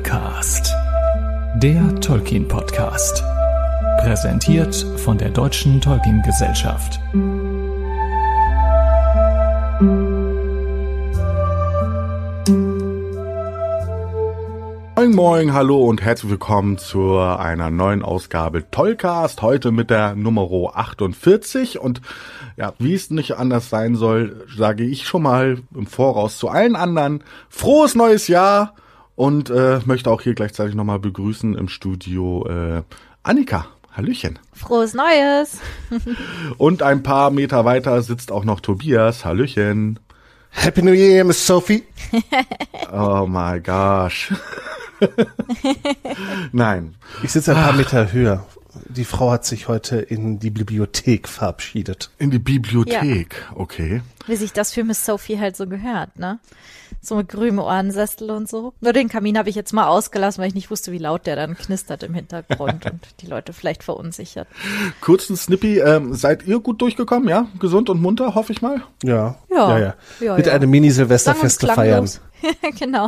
Tollcast, der Tolkien-Podcast. Präsentiert von der Deutschen Tolkien-Gesellschaft. Moin Moin, hallo und herzlich willkommen zu einer neuen Ausgabe Tollcast. Heute mit der Nummer 48 und ja, wie es nicht anders sein soll, sage ich schon mal im Voraus zu allen anderen frohes neues Jahr und möchte auch hier gleichzeitig nochmal begrüßen im Studio Annika. Hallöchen. Frohes Neues. Und ein paar Meter weiter sitzt auch noch Tobias. Hallöchen. Happy New Year, Miss Sophie. Oh my gosh. Nein. Ich sitze ein paar Meter höher. Die Frau hat sich heute in die Bibliothek verabschiedet. In die Bibliothek, ja. Okay. Wie sich das für Miss Sophie halt so gehört, ne? So mit grünem Ohrensessel und so. Nur den Kamin habe ich jetzt mal ausgelassen, weil ich nicht wusste, wie laut der dann knistert im Hintergrund und die Leute vielleicht verunsichert. Kurzen Snippy, seid ihr gut durchgekommen, ja? Gesund und munter, hoffe ich mal? Ja. Mit einem Mini-Silvesterfest feiern. Genau.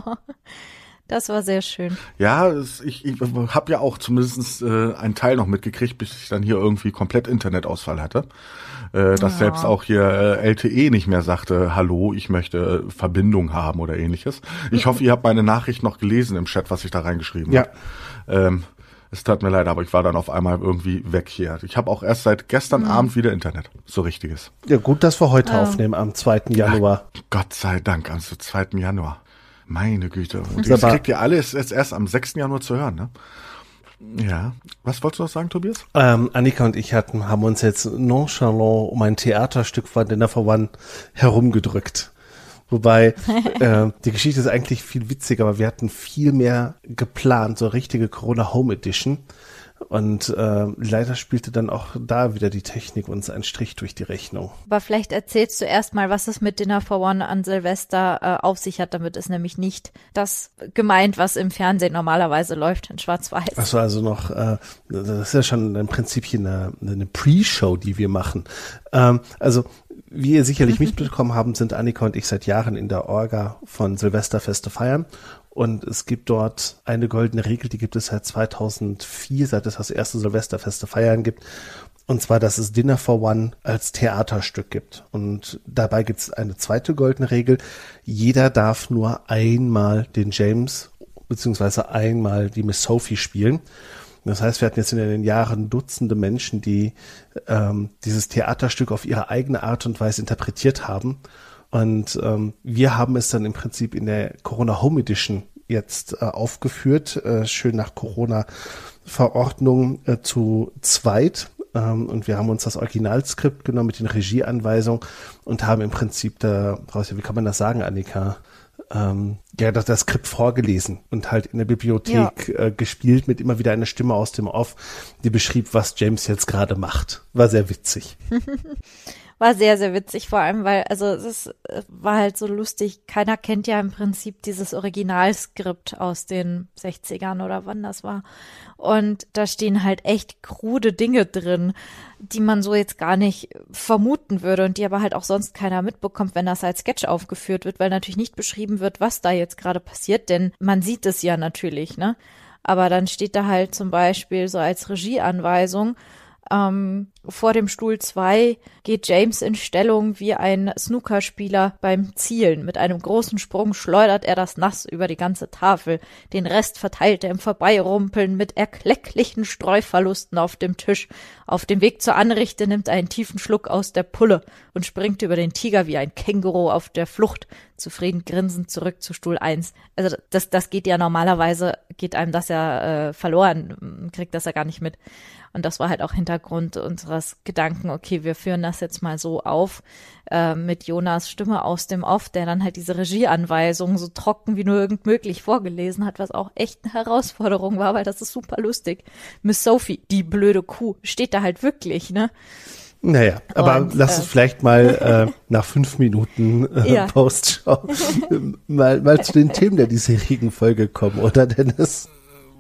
Das war sehr schön. Ja, ich habe ja auch zumindest einen Teil noch mitgekriegt, bis ich dann hier irgendwie komplett Internetausfall hatte. Dass selbst auch hier LTE nicht mehr sagte, hallo, ich möchte Verbindung haben oder ähnliches. Ich hoffe, ihr habt meine Nachricht noch gelesen im Chat, was ich da reingeschrieben habe. Es tat mir leid, aber ich war dann auf einmal irgendwie weg hier. Ich habe auch erst seit gestern Abend wieder Internet. So richtiges. Ja, gut, dass wir heute aufnehmen, am 2. Januar. Ach, Gott sei Dank, am 2. Januar. Meine Güte. Und das kriegt ihr alles jetzt erst am 6. Januar zu hören, ne? Ja. Was wolltest du noch sagen, Tobias? Annika und ich haben uns jetzt nonchalant um ein Theaterstück von Dinner for One herumgedrückt. Wobei, die Geschichte ist eigentlich viel witziger, aber wir hatten viel mehr geplant, so richtige Corona Home Edition. Und leider spielte dann auch da wieder die Technik uns einen Strich durch die Rechnung. Aber vielleicht erzählst du erst mal, was es mit Dinner for One an Silvester auf sich hat. Damit ist nämlich nicht das gemeint, was im Fernsehen normalerweise läuft in Schwarz-Weiß. Achso, also noch, das ist ja schon im Prinzip hier eine Pre-Show, die wir machen. Also wie ihr sicherlich mitbekommen haben, sind Annika und ich seit Jahren in der Orga von Silvesterfeste feiern. Und es gibt dort eine goldene Regel, die gibt es seit 2004, seit es das erste Silvesterfeste feiern gibt. Und zwar, dass es Dinner for One als Theaterstück gibt. Und dabei gibt es eine zweite goldene Regel. Jeder darf nur einmal den James beziehungsweise einmal die Miss Sophie spielen. Das heißt, wir hatten jetzt in den Jahren Dutzende Menschen, die dieses Theaterstück auf ihre eigene Art und Weise interpretiert haben. Und wir haben es dann im Prinzip in der Corona Home Edition jetzt aufgeführt, schön nach Corona-Verordnung zu zweit. Und wir haben uns das Originalskript genommen mit den Regieanweisungen und haben im Prinzip daraus, wie kann man das sagen, Annika? Das Skript vorgelesen und halt in der Bibliothek gespielt mit immer wieder einer Stimme aus dem Off, die beschrieb, was James jetzt gerade macht. War sehr witzig. War sehr, sehr witzig, vor allem, weil, also es war halt so lustig, keiner kennt ja im Prinzip dieses Originalskript aus den 60ern oder wann das war. Und da stehen halt echt krude Dinge drin, die man so jetzt gar nicht vermuten würde und die aber halt auch sonst keiner mitbekommt, wenn das als Sketch aufgeführt wird, weil natürlich nicht beschrieben wird, was da jetzt gerade passiert, denn man sieht es ja natürlich, ne? Aber dann steht da halt zum Beispiel so als Regieanweisung, vor dem Stuhl 2 geht James in Stellung wie ein Snookerspieler beim Zielen. Mit einem großen Sprung schleudert er das Nass über die ganze Tafel. Den Rest verteilt er im Vorbeirumpeln mit erklecklichen Streuverlusten auf dem Tisch. Auf dem Weg zur Anrichte nimmt er einen tiefen Schluck aus der Pulle und springt über den Tiger wie ein Känguru auf der Flucht, zufrieden grinsend zurück zu Stuhl 1. Also das geht ja normalerweise, geht einem das ja verloren, kriegt das ja gar nicht mit. Und das war halt auch Hintergrund unseres Gedanken, okay, wir führen das jetzt mal so auf, mit Jonas Stimme aus dem Off, der dann halt diese Regieanweisungen so trocken wie nur irgend möglich vorgelesen hat, was auch echt eine Herausforderung war, weil das ist super lustig. Miss Sophie, die blöde Kuh, steht da halt wirklich, ne? Naja, aber lass uns vielleicht mal nach 5 Minuten Postschau mal zu den Themen der diesjährigen Folge kommen, oder Dennis?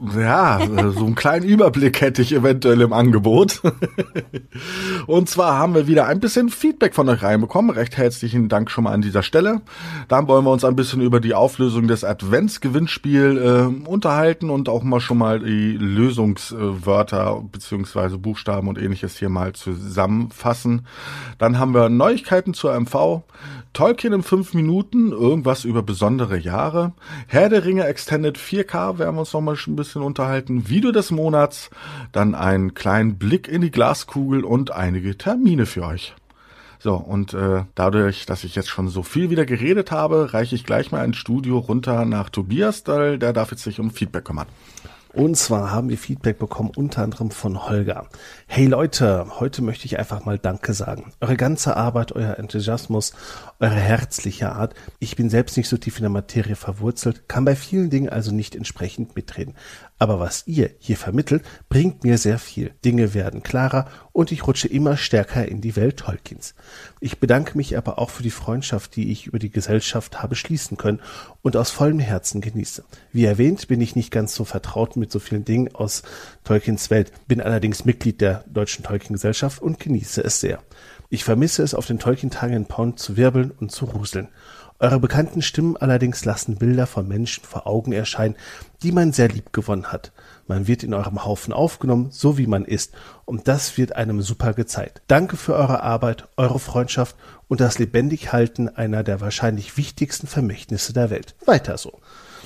Ja, so einen kleinen Überblick hätte ich eventuell im Angebot. Und zwar haben wir wieder ein bisschen Feedback von euch reinbekommen. Recht herzlichen Dank schon mal an dieser Stelle. Dann wollen wir uns ein bisschen über die Auflösung des Adventsgewinnspiel unterhalten und auch mal schon mal die Lösungswörter beziehungsweise Buchstaben und ähnliches hier mal zusammenfassen. Dann haben wir Neuigkeiten zur MV, Tolkien in 5 Minuten, irgendwas über besondere Jahre, Herr der Ringe Extended 4K werden wir uns noch mal ein bisschen unterhalten, Video des Monats, dann einen kleinen Blick in die Glaskugel und einige Termine für euch. So, und dadurch, dass ich jetzt schon so viel wieder geredet habe, reiche ich gleich mal ins Studio runter nach Tobias, der darf jetzt sich um Feedback kümmern. Und zwar haben wir Feedback bekommen, unter anderem von Holger. Hey Leute, heute möchte ich einfach mal Danke sagen. Eure ganze Arbeit, euer Enthusiasmus, eure herzliche Art. Ich bin selbst nicht so tief in der Materie verwurzelt, kann bei vielen Dingen also nicht entsprechend mitreden. Aber was ihr hier vermittelt, bringt mir sehr viel. Dinge werden klarer und ich rutsche immer stärker in die Welt Tolkiens. Ich bedanke mich aber auch für die Freundschaft, die ich über die Gesellschaft habe schließen können und aus vollem Herzen genieße. Wie erwähnt, bin ich nicht ganz so vertraut mit so vielen Dingen aus Tolkiens Welt, bin allerdings Mitglied der Deutschen Tolkien-Gesellschaft und genieße es sehr. Ich vermisse es, auf den Tolkien-Tagen in Pound zu wirbeln und zu ruseln. Eure bekannten Stimmen allerdings lassen Bilder von Menschen vor Augen erscheinen, die man sehr lieb gewonnen hat. Man wird in eurem Haufen aufgenommen, so wie man ist, und das wird einem super gezeigt. Danke für eure Arbeit, eure Freundschaft und das Lebendighalten einer der wahrscheinlich wichtigsten Vermächtnisse der Welt. Weiter so.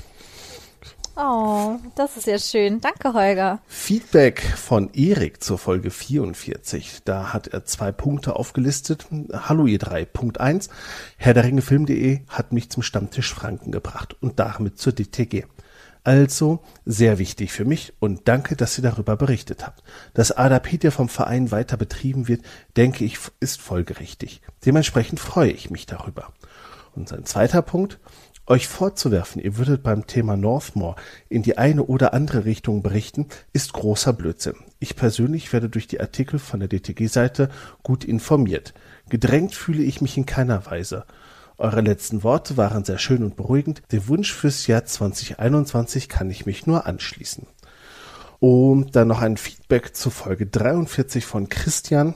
Oh, das ist ja schön. Danke, Holger. Feedback von Erik zur Folge 44. Da hat er 2 Punkte aufgelistet. Hallo ihr 3. Punkt 1. Herr der Ringe Film.de hat mich zum Stammtisch Franken gebracht und damit zur DTG. Also sehr wichtig für mich und danke, dass ihr darüber berichtet habt. Dass Adapedia vom Verein weiter betrieben wird, denke ich, ist folgerichtig. Dementsprechend freue ich mich darüber. Und sein 2. Punkt. Euch vorzuwerfen, ihr würdet beim Thema Northmore in die eine oder andere Richtung berichten, ist großer Blödsinn. Ich persönlich werde durch die Artikel von der DTG-Seite gut informiert. Gedrängt fühle ich mich in keiner Weise. Eure letzten Worte waren sehr schön und beruhigend. Den Wunsch fürs Jahr 2021 kann ich mich nur anschließen. Und dann noch ein Feedback zur Folge 43 von Christian.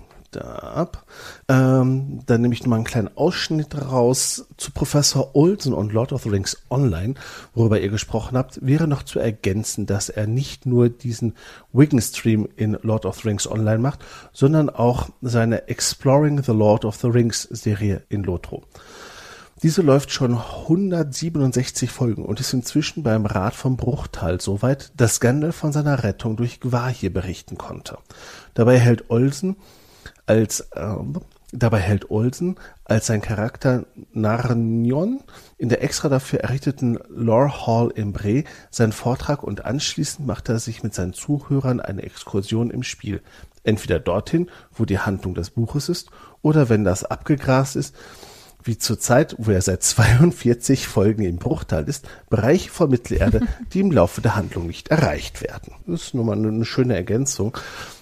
Dann nehme ich nochmal einen kleinen Ausschnitt raus zu Professor Olsen und Lord of the Rings Online, worüber ihr gesprochen habt. Wäre noch zu ergänzen, dass er nicht nur diesen Wigan-Stream in Lord of the Rings Online macht, sondern auch seine Exploring the Lord of the Rings Serie in Lotro. Diese läuft schon 167 Folgen und ist inzwischen beim Rat vom Bruchtal so weit, dass Gandalf von seiner Rettung durch Gwaihir berichten konnte. Dabei hält Olsen als sein Charakter Narnion in der extra dafür errichteten Lore Hall im Bree seinen Vortrag und anschließend macht er sich mit seinen Zuhörern eine Exkursion im Spiel. Entweder dorthin, wo die Handlung des Buches ist, oder wenn das abgegrast ist, wie zur Zeit, wo er seit 42 Folgen im Bruchtal ist, Bereiche von Mittelerde, die im Laufe der Handlung nicht erreicht werden. Das ist nochmal eine schöne Ergänzung.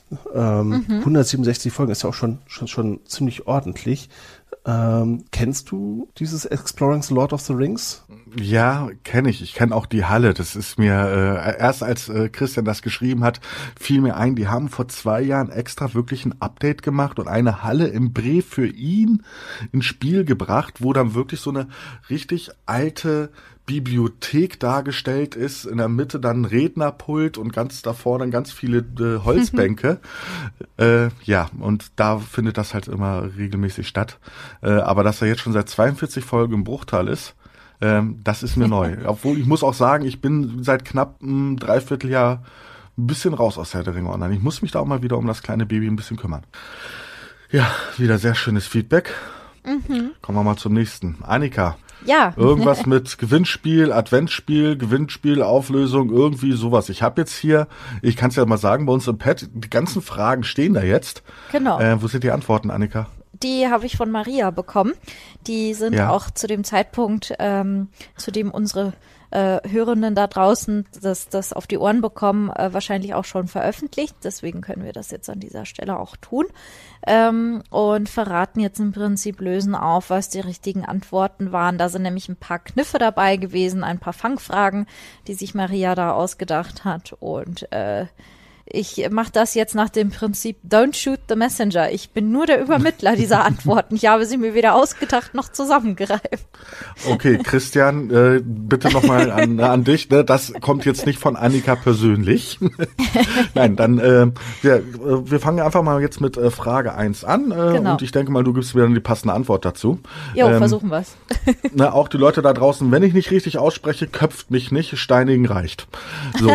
167 Folgen ist ja auch schon ziemlich ordentlich. Kennst du dieses Exploring the Lord of the Rings? Ja, kenne ich. Ich kenne auch die Halle. Das ist mir erst als Christian das geschrieben hat, fiel mir ein, die haben vor 2 Jahren extra wirklich ein Update gemacht und eine Halle im Bree für ihn ins Spiel gebracht, wo dann wirklich so eine richtig alte Bibliothek dargestellt ist, in der Mitte dann ein Rednerpult und ganz davor dann ganz viele Holzbänke. Ja, und da findet das halt immer regelmäßig statt. Aber dass er jetzt schon seit 42 Folgen im Bruchtal ist, das ist mir neu. Obwohl, ich muss auch sagen, ich bin seit knapp einem Dreivierteljahr ein bisschen raus aus Herr der Ringe Online. Ich muss mich da auch mal wieder um das kleine Baby ein bisschen kümmern. Ja, wieder sehr schönes Feedback. Kommen wir mal zum nächsten. Annika. Ja. Irgendwas mit Gewinnspiel, Adventsspiel, Gewinnspiel, Auflösung, irgendwie sowas. Ich habe jetzt hier, ich kann es ja mal sagen, bei uns im Pad, die ganzen Fragen stehen da jetzt. Genau. Wo sind die Antworten, Annika? Die habe ich von Maria bekommen. Die sind auch zu dem Zeitpunkt, zu dem unsere Hörenden da draußen das auf die Ohren bekommen, wahrscheinlich auch schon veröffentlicht. Deswegen können wir das jetzt an dieser Stelle auch tun. Und verraten jetzt im Prinzip, lösen auf, was die richtigen Antworten waren. Da sind nämlich ein paar Kniffe dabei gewesen, ein paar Fangfragen, die sich Maria da ausgedacht hat. Und ich mache das jetzt nach dem Prinzip Don't shoot the messenger. Ich bin nur der Übermittler dieser Antworten. Ich habe sie mir weder ausgedacht noch zusammengereimt. Okay, Christian, bitte nochmal an dich. Ne? Das kommt jetzt nicht von Annika persönlich. Nein, dann wir fangen einfach mal jetzt mit Frage 1 an. Genau. Und ich denke mal, du gibst mir dann die passende Antwort dazu. Jo, versuchen wir's. Auch die Leute da draußen, wenn ich nicht richtig ausspreche, köpft mich nicht, steinigen reicht. So,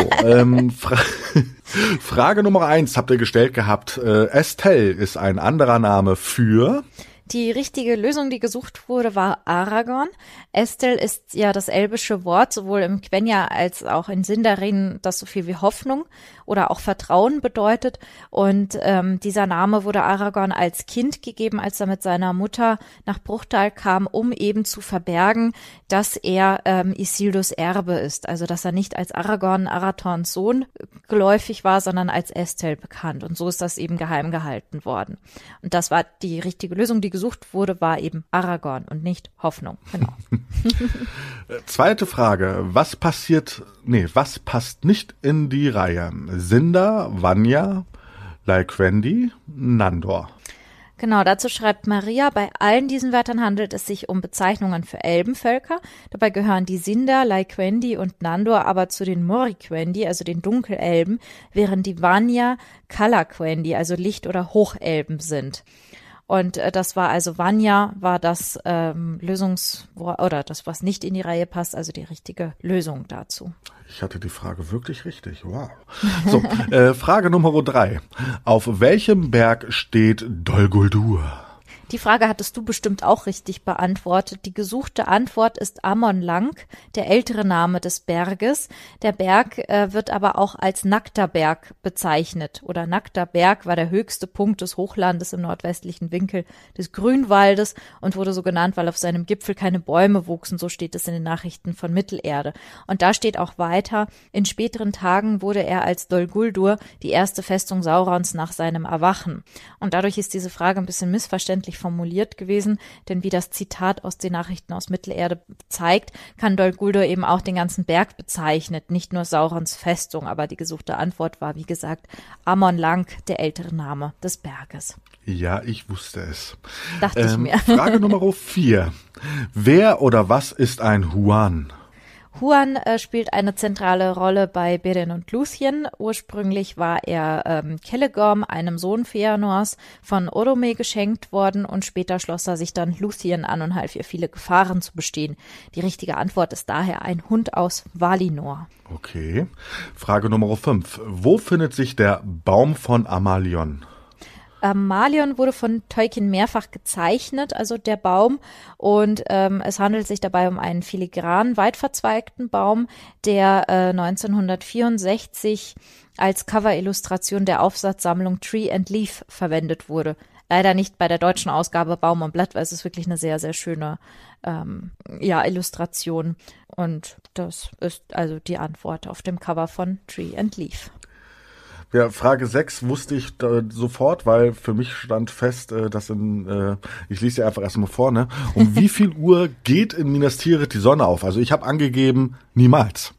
Frage Nummer 1 habt ihr gestellt gehabt. Estelle ist ein anderer Name für... Die richtige Lösung, die gesucht wurde, war Aragorn. Estel ist ja das elbische Wort, sowohl im Quenya als auch in Sindarin, das so viel wie Hoffnung oder auch Vertrauen bedeutet. Und dieser Name wurde Aragorn als Kind gegeben, als er mit seiner Mutter nach Bruchtal kam, um eben zu verbergen, dass er Isildurs Erbe ist. Also dass er nicht als Aragorn, Arathorns Sohn, geläufig war, sondern als Estel bekannt. Und so ist das eben geheim gehalten worden. Und das war die richtige Lösung, die gesucht wurde, war eben Aragorn und nicht Hoffnung. Genau. Zweite Frage. Was passt nicht in die Reihe? Sindar, Vanya, Laiquendi, Nandor. Genau, dazu schreibt Maria, bei allen diesen Wörtern handelt es sich um Bezeichnungen für Elbenvölker. Dabei gehören die Sindar, Laiquendi und Nandor aber zu den Moriquendi, also den Dunkelelben, während die Vanya Calaquendi, also Licht- oder Hochelben sind. Und das war also Vanya, war das Lösungswort oder das, was nicht in die Reihe passt, also die richtige Lösung dazu. Ich hatte die Frage wirklich richtig. Wow. So, Frage Nummer 3. Auf welchem Berg steht Dol Guldur? Die Frage hattest du bestimmt auch richtig beantwortet. Die gesuchte Antwort ist Amon Lang, der ältere Name des Berges. Der Berg wird aber auch als Nackterberg bezeichnet. Oder Nackterberg war der höchste Punkt des Hochlandes im nordwestlichen Winkel des Grünwaldes und wurde so genannt, weil auf seinem Gipfel keine Bäume wuchsen. So steht es in den Nachrichten von Mittelerde. Und da steht auch weiter, in späteren Tagen wurde er als Dol Guldur die erste Festung Saurons nach seinem Erwachen. Und dadurch ist diese Frage ein bisschen missverständlich formuliert gewesen, denn wie das Zitat aus den Nachrichten aus Mittelerde zeigt, kann Dol Guldur eben auch den ganzen Berg bezeichnet, nicht nur Saurons Festung, aber die gesuchte Antwort war, wie gesagt, Amon Lang, der ältere Name des Berges. Ja, ich wusste es. Dachte ich mir. Frage Nummer 4. Wer oder was ist ein Huan? Huan spielt eine zentrale Rolle bei Beren und Luthien. Ursprünglich war er Celegorm, einem Sohn Feanors, von Orome geschenkt worden und später schloss er sich dann Luthien an und half ihr viele Gefahren zu bestehen. Die richtige Antwort ist daher ein Hund aus Valinor. Okay. Frage Nummer 5. Wo findet sich der Baum von Amalion? Malion wurde von Tolkien mehrfach gezeichnet, also der Baum, und es handelt sich dabei um einen filigran weit verzweigten Baum, der 1964 als Coverillustration der Aufsatzsammlung Tree and Leaf verwendet wurde. Leider nicht bei der deutschen Ausgabe Baum und Blatt, weil es ist wirklich eine sehr, sehr schöne Illustration. Und das ist also die Antwort auf dem Cover von Tree and Leaf. Ja, Frage 6 wusste ich sofort, weil für mich stand fest, dass ich lese ja einfach erstmal vor, ne? Um wie viel Uhr geht in Minas Tirith die Sonne auf? Also ich habe angegeben, niemals.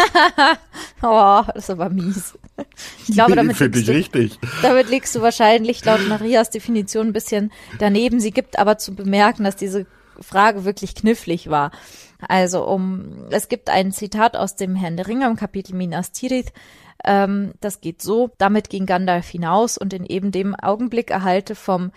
Oh, das ist aber mies. Ich glaube, damit liegst du wahrscheinlich laut Marias Definition ein bisschen daneben. Sie gibt aber zu bemerken, dass diese Frage wirklich knifflig war. Also es gibt ein Zitat aus dem Herrn der Ringe im Kapitel Minas Tirith. Das geht so: Damit ging Gandalf hinaus und in eben dem Augenblick erschallte vom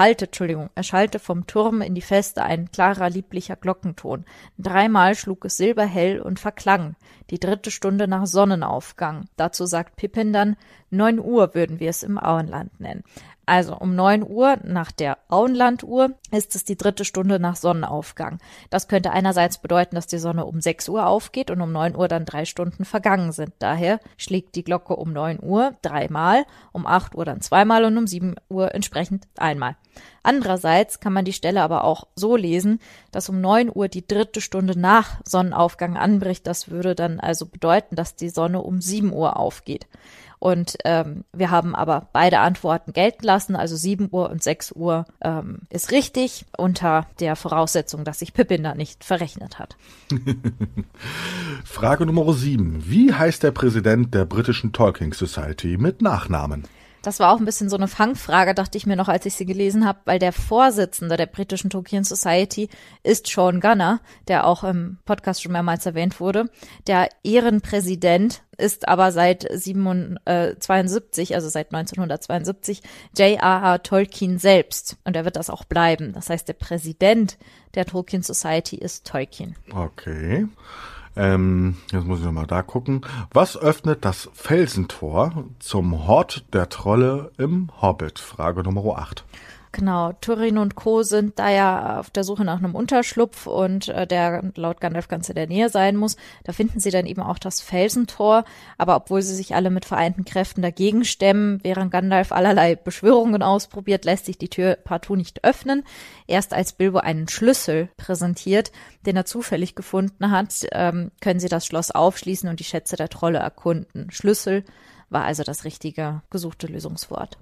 Turm in die Feste ein klarer, lieblicher Glockenton. 3-mal schlug es silberhell und verklang. Die 3. Stunde nach Sonnenaufgang. Dazu sagt Pippin dann, 9 Uhr würden wir es im Auenland nennen. Also um 9 Uhr nach der Auenlanduhr ist es die 3. Stunde nach Sonnenaufgang. Das könnte einerseits bedeuten, dass die Sonne um 6 Uhr aufgeht und um 9 Uhr dann 3 Stunden vergangen sind. Daher schlägt die Glocke um 9 Uhr 3-mal, um 8 Uhr dann 2-mal und um 7 Uhr entsprechend 1-mal. Andererseits kann man die Stelle aber auch so lesen, dass um 9 Uhr die 3. Stunde nach Sonnenaufgang anbricht. Das würde dann also bedeuten, dass die Sonne um 7 Uhr aufgeht. Und wir haben aber beide Antworten gelten lassen, also 7 Uhr und 6 Uhr ist richtig, unter der Voraussetzung, dass sich Pippin da nicht verrechnet hat. Frage Nummer 7. Wie heißt der Präsident der britischen Tolkien Society mit Nachnamen? Das war auch ein bisschen so eine Fangfrage, dachte ich mir noch, als ich sie gelesen habe, weil der Vorsitzende der britischen Tolkien Society ist Sean Gunnar, der auch im Podcast schon mehrmals erwähnt wurde. Der Ehrenpräsident ist aber seit 1972 J.R.R. Tolkien selbst. Und er wird das auch bleiben. Das heißt, der Präsident der Tolkien Society ist Tolkien. Okay. Jetzt muss ich nochmal da gucken. Was öffnet das Felsentor zum Hort der Trolle im Hobbit? Frage Nummer 8. Genau, Thorin und Co. sind da ja auf der Suche nach einem Unterschlupf und der laut Gandalf ganz in der Nähe sein muss. Da finden sie dann eben auch das Felsentor, aber obwohl sie sich alle mit vereinten Kräften dagegen stemmen, während Gandalf allerlei Beschwörungen ausprobiert, lässt sich die Tür partout nicht öffnen. Erst als Bilbo einen Schlüssel präsentiert, den er zufällig gefunden hat, können sie das Schloss aufschließen und die Schätze der Trolle erkunden. Schlüssel war also das richtige gesuchte Lösungswort.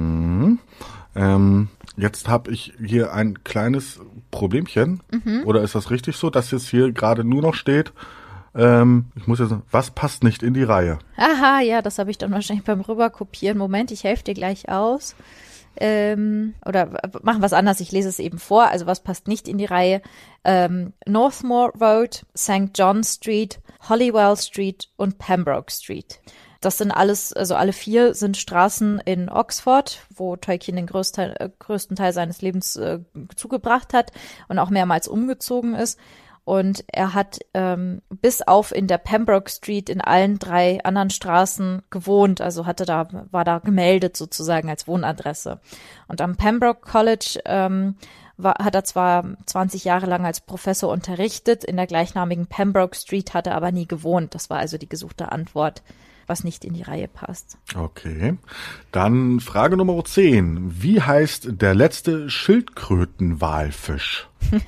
Jetzt habe ich hier ein kleines Problemchen. Oder ist das richtig so, dass jetzt hier gerade nur noch steht, ich muss jetzt sagen, was passt nicht in die Reihe? Aha, ja, das habe ich dann wahrscheinlich beim Rüberkopieren. Moment, ich helfe dir gleich aus. Oder machen wir es anders, ich lese es eben vor. Also was passt nicht in die Reihe? Northmoor Road, St. John Street, Holywell Street und Pembroke Street. Das sind alles, also alle 4 sind Straßen in Oxford, wo Tolkien den größten Teil seines Lebens zugebracht hat und auch mehrmals umgezogen ist. Und er hat bis auf in der Pembroke Street in allen 3 anderen Straßen gewohnt, also war da gemeldet sozusagen als Wohnadresse. Und am Pembroke College hat er zwar 20 Jahre lang als Professor unterrichtet, in der gleichnamigen Pembroke Street hat er aber nie gewohnt. Das war also die gesuchte Antwort, was nicht in die Reihe passt. Okay, dann Frage Nummer 10. Wie heißt der letzte Schildkrötenwalfisch?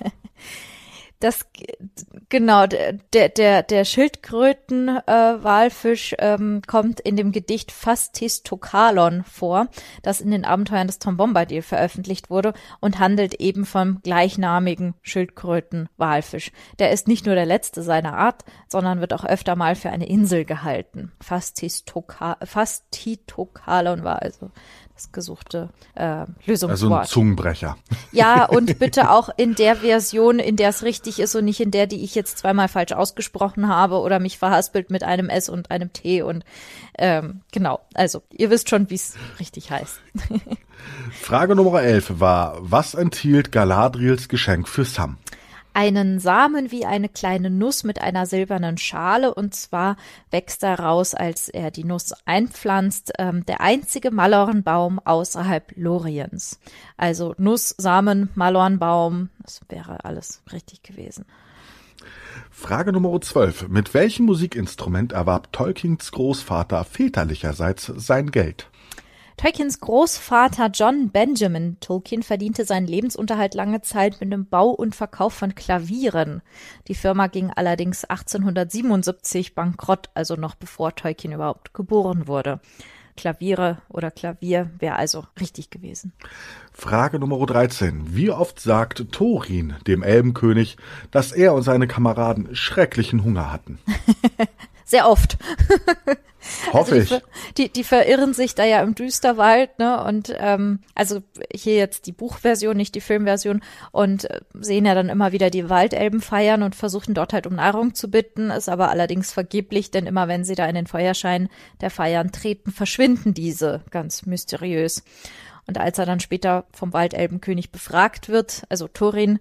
Genau, der Schildkrötenwalfisch kommt in dem Gedicht Phastis-Tokalon vor, das in den Abenteuern des Tom Bombadil veröffentlicht wurde und handelt eben vom gleichnamigen Schildkrötenwalfisch. Der ist nicht nur der letzte seiner Art, sondern wird auch öfter mal für eine Insel gehalten. Phastis-Tokalon war also das gesuchte Lösungswort. Also ein Zungenbrecher. Ja, und bitte auch in der Version, in der es richtig ist und nicht in der, die ich jetzt zweimal falsch ausgesprochen habe oder mich verhaspelt mit einem S und einem T und genau, also ihr wisst schon, wie es richtig heißt. Frage Nummer 11 war, was enthielt Galadriels Geschenk für Sam? Einen Samen wie eine kleine Nuss mit einer silbernen Schale, und zwar wächst daraus, als er die Nuss einpflanzt, der einzige Malornbaum außerhalb Loriens. Also Nuss, Samen, Malornbaum, das wäre alles richtig gewesen. Frage Nummer 12. Mit welchem Musikinstrument erwarb Tolkiens Großvater väterlicherseits sein Geld? Tolkiens Großvater John Benjamin Tolkien verdiente seinen Lebensunterhalt lange Zeit mit dem Bau und Verkauf von Klavieren. Die Firma ging allerdings 1877 bankrott, also noch bevor Tolkien überhaupt geboren wurde. Klaviere oder Klavier wäre also richtig gewesen. Frage Nummer 13. Wie oft sagt Thorin dem Elbenkönig, dass er und seine Kameraden schrecklichen Hunger hatten? Sehr oft. Hoffe ich. Die verirren sich da ja im Düsterwald, ne? Und also hier jetzt die Buchversion, nicht die Filmversion, und sehen ja dann immer wieder die Waldelben feiern und versuchen dort halt um Nahrung zu bitten, ist aber allerdings vergeblich, denn immer wenn sie da in den Feuerschein der Feiern treten, verschwinden diese ganz mysteriös. Und als er dann später vom Waldelbenkönig befragt wird, also Thorin,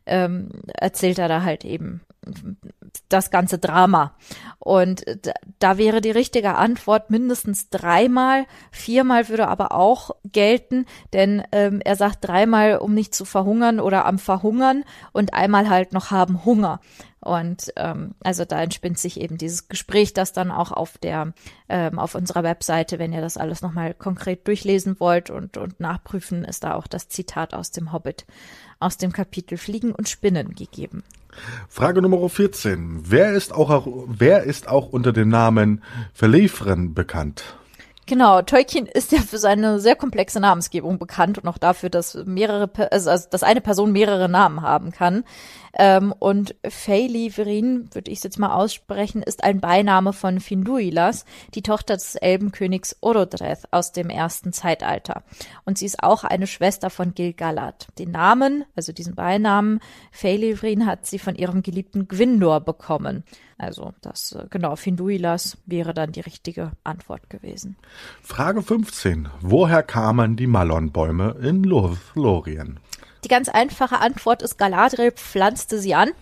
erzählt er da halt eben das ganze Drama. Und da wäre die richtige Antwort mindestens 3-mal, 4-mal würde aber auch gelten, denn er sagt 3-mal, um nicht zu verhungern oder am Verhungern und einmal halt noch haben Hunger. Und also da entspinnt sich eben dieses Gespräch, das dann auch auf unserer Webseite, wenn ihr das alles nochmal konkret durchlesen wollt und nachprüfen, ist da auch das Zitat aus dem Hobbit, aus dem Kapitel Fliegen und Spinnen gegeben. Frage Nummer 14. Wer ist auch unter dem Namen Verlefren bekannt? Genau, Tolkien ist ja für seine sehr komplexe Namensgebung bekannt und auch dafür, dass dass eine Person mehrere Namen haben kann. Und Fëinlífrinn, würde ich es jetzt mal aussprechen, ist ein Beiname von Finduilas, die Tochter des Elbenkönigs Orodreth aus dem ersten Zeitalter. Und sie ist auch eine Schwester von Gil-galad. Den Namen, also diesen Beinamen Fëinlífrinn, hat sie von ihrem geliebten Gwindor bekommen. Also Finduilas wäre dann die richtige Antwort gewesen. Frage 15. Woher kamen die Malon-Bäume in Lothlórien? Die ganz einfache Antwort ist, Galadriel pflanzte sie an.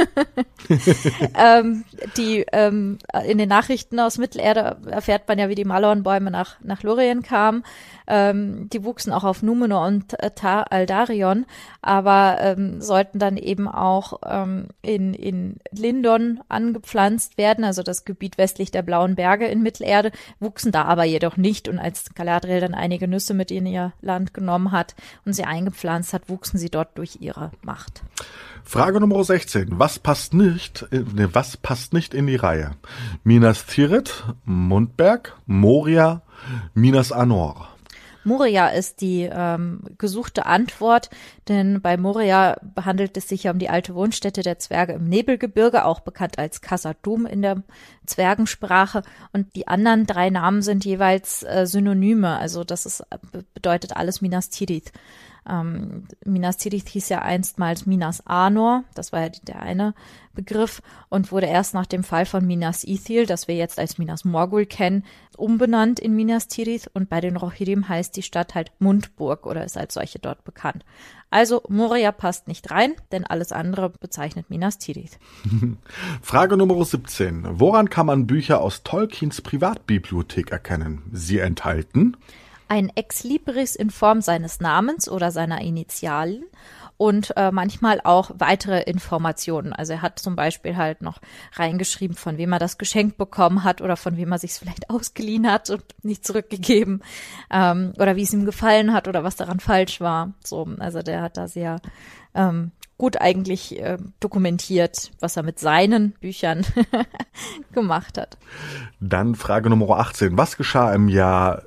In den Nachrichten aus Mittelerde erfährt man ja, wie die Malon-Bäume nach Lórien kamen. Die wuchsen auch auf Númenor und Tar Aldarion, aber sollten dann eben auch in Lindon angepflanzt werden, also das Gebiet westlich der Blauen Berge in Mittelerde, wuchsen da aber jedoch nicht. Und als Galadriel dann einige Nüsse mit in ihr Land genommen hat und sie eingepflanzt hat, wuchsen sie dort durch ihre Macht. Frage Nummer 16. Was passt nicht in die Reihe? Minas Tirith, Mundberg, Moria, Minas Anor. Moria ist die gesuchte Antwort, denn bei Moria handelt es sich ja um die alte Wohnstätte der Zwerge im Nebelgebirge, auch bekannt als Khazad-dûm in der Zwergensprache. Und die anderen 3 Namen sind jeweils Synonyme, also das bedeutet alles Minas Tirith. Minas Tirith hieß ja einstmals Minas Anor, das war ja der eine Begriff, und wurde erst nach dem Fall von Minas Ithil, das wir jetzt als Minas Morgul kennen, umbenannt in Minas Tirith, und bei den Rohirrim heißt die Stadt halt Mundburg oder ist als solche dort bekannt. Also Moria passt nicht rein, denn alles andere bezeichnet Minas Tirith. Frage Nummer 17. Woran kann man Bücher aus Tolkiens Privatbibliothek erkennen? Sie enthalten ein Exlibris in Form seines Namens oder seiner Initialen und manchmal auch weitere Informationen. Also er hat zum Beispiel halt noch reingeschrieben, von wem er das geschenkt bekommen hat oder von wem er sich vielleicht ausgeliehen hat und nicht zurückgegeben, oder wie es ihm gefallen hat oder was daran falsch war. So, also der hat da sehr gut eigentlich dokumentiert, was er mit seinen Büchern gemacht hat. Dann Frage Nummer 18. Was geschah im Jahr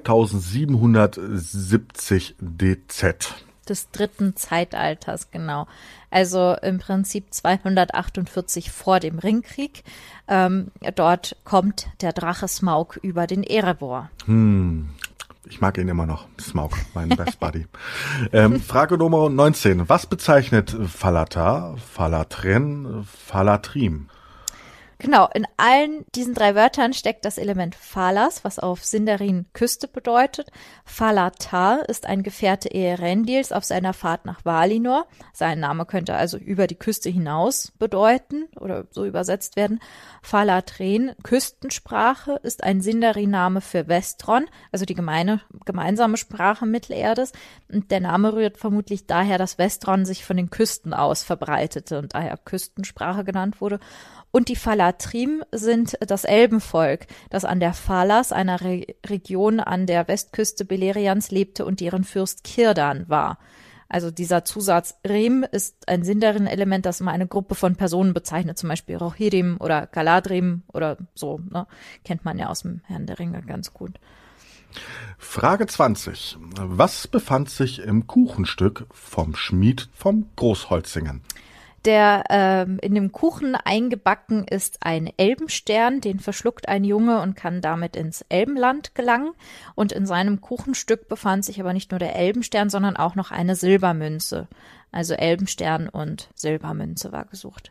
2770 DZ? Des 3. Zeitalters, genau. Also im Prinzip 248 vor dem Ringkrieg. Dort kommt der Drache Smaug über den Erebor. Ich mag ihn immer noch, Smaug, mein Best Buddy. Frage Nummer 19. Was bezeichnet Falatar, Falatren, Falatrim? Genau, in allen diesen 3 Wörtern steckt das Element Falas, was auf Sindarin Küste bedeutet. Falatar ist ein Gefährte Eärendils auf seiner Fahrt nach Valinor. Sein Name könnte also über die Küste hinaus bedeuten oder so übersetzt werden. Falatren, Küstensprache, ist ein Sindarin-Name für Westron, also die gemeinsame Sprache Mittelerdes. Und der Name rührt vermutlich daher, dass Westron sich von den Küsten aus verbreitete und daher Küstensprache genannt wurde. Und die Falatrim sind das Elbenvolk, das an der Falas, einer Region an der Westküste Beleriands, lebte und deren Fürst Círdan war. Also dieser Zusatz Rem ist ein Sindarin-Element, das immer eine Gruppe von Personen bezeichnet, zum Beispiel Rohirrim oder Galadrim oder so, ne? Kennt man ja aus dem Herrn der Ringe ganz gut. Frage 20. Was befand sich im Kuchenstück vom Schmied vom Großholzingen? Der in dem Kuchen eingebacken ist ein Elbenstern, den verschluckt ein Junge und kann damit ins Elbenland gelangen. Und in seinem Kuchenstück befand sich aber nicht nur der Elbenstern, sondern auch noch eine Silbermünze. Also Elbenstern und Silbermünze war gesucht.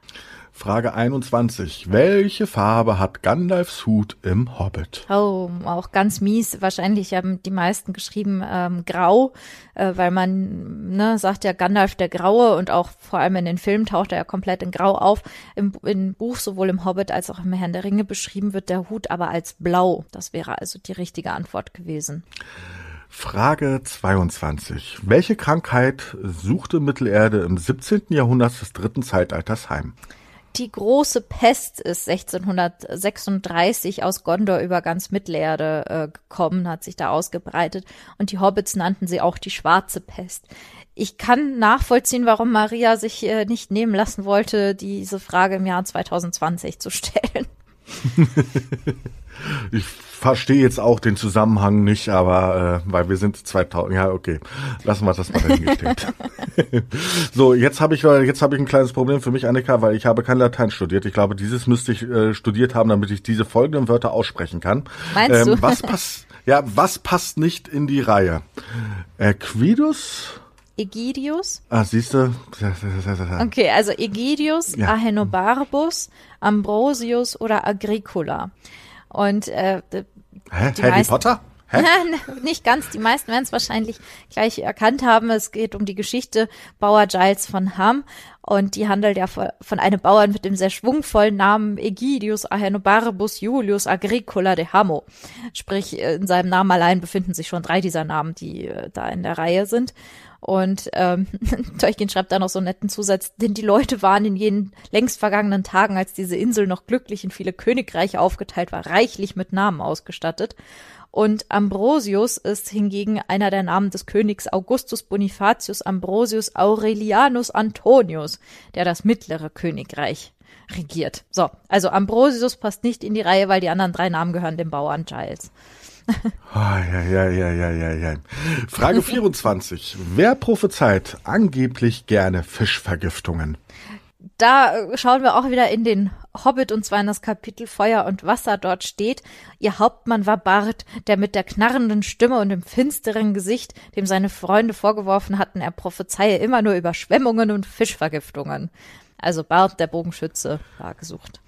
Frage 21. Welche Farbe hat Gandalfs Hut im Hobbit? Oh, auch ganz mies. Wahrscheinlich haben die meisten geschrieben grau, weil man sagt ja Gandalf der Graue und auch vor allem in den Filmen taucht er ja komplett in Grau auf. Im Buch sowohl im Hobbit als auch im Herrn der Ringe beschrieben wird der Hut aber als blau. Das wäre also die richtige Antwort gewesen. Frage 22. Welche Krankheit suchte Mittelerde im 17. Jahrhundert des dritten Zeitalters heim? Die große Pest ist 1636 aus Gondor über ganz Mittelerde gekommen, hat sich da ausgebreitet und die Hobbits nannten sie auch die schwarze Pest. Ich kann nachvollziehen, warum Maria sich nicht nehmen lassen wollte, diese Frage im Jahr 2020 zu stellen. Ich verstehe jetzt auch den Zusammenhang nicht, aber weil wir sind 2000, ja okay, lassen wir das mal dahingestellt. So, jetzt habe ich ein kleines Problem für mich, Annika, weil ich habe kein Latein studiert. Ich glaube, dieses müsste ich studiert haben, damit ich diese folgenden Wörter aussprechen kann. Meinst du? Was passt nicht in die Reihe? Equidus? Aegidius? Siehst du? Okay, also Aegidius, Ja. Ahenobarbus, Ambrosius oder Agricola. Und Harry Potter? Hä? Nicht ganz, die meisten werden es wahrscheinlich gleich erkannt haben. Es geht um die Geschichte Bauer Giles von Ham und die handelt ja von einem Bauern mit dem sehr schwungvollen Namen Aegidius Ahenobarbus Julius Agricola de Hamo. Sprich, in seinem Namen allein befinden sich schon 3 dieser Namen, die da in der Reihe sind. Und Tolkien schreibt da noch so einen netten Zusatz, denn die Leute waren in jenen längst vergangenen Tagen, als diese Insel noch glücklich in viele Königreiche aufgeteilt war, reichlich mit Namen ausgestattet. Und Ambrosius ist hingegen einer der Namen des Königs Augustus Bonifatius Ambrosius Aurelianus Antonius, der das mittlere Königreich regiert. So, also Ambrosius passt nicht in die Reihe, weil die anderen 3 Namen gehören dem Bauern Giles. Ja. Frage 24. Wer prophezeit angeblich gerne Fischvergiftungen? Da schauen wir auch wieder in den Hobbit und zwar in das Kapitel Feuer und Wasser. Dort steht, ihr Hauptmann war Bart, der mit der knarrenden Stimme und dem finsteren Gesicht, dem seine Freunde vorgeworfen hatten, er prophezeie immer nur Überschwemmungen und Fischvergiftungen. Also Bart, der Bogenschütze, war gesucht.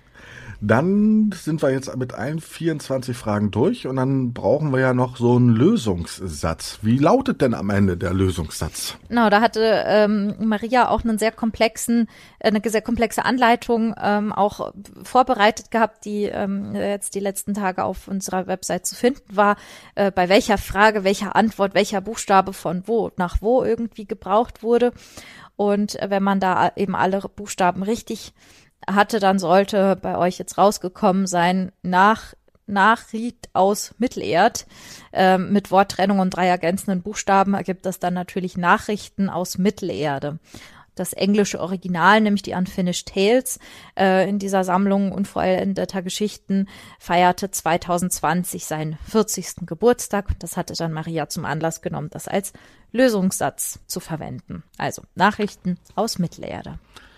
Dann sind wir jetzt mit allen 24 Fragen durch und dann brauchen wir ja noch so einen Lösungssatz. Wie lautet denn am Ende der Lösungssatz? Genau, da hatte Maria auch eine sehr komplexe Anleitung auch vorbereitet gehabt, die jetzt die letzten Tage auf unserer Website zu finden war, bei welcher Frage, welcher Antwort, welcher Buchstabe von wo nach wo irgendwie gebraucht wurde. Und wenn man da eben alle Buchstaben richtig hatte, dann sollte bei euch jetzt rausgekommen sein, Nachried aus Mittelerd. Mit Worttrennung und 3 ergänzenden Buchstaben ergibt das dann natürlich Nachrichten aus Mittelerde. Das englische Original, nämlich die Unfinished Tales in dieser Sammlung unvollendeter Geschichten, feierte 2020 seinen 40. Geburtstag. Das hatte dann Maria zum Anlass genommen, das als Lösungssatz zu verwenden. Also Nachrichten aus Mittelerde.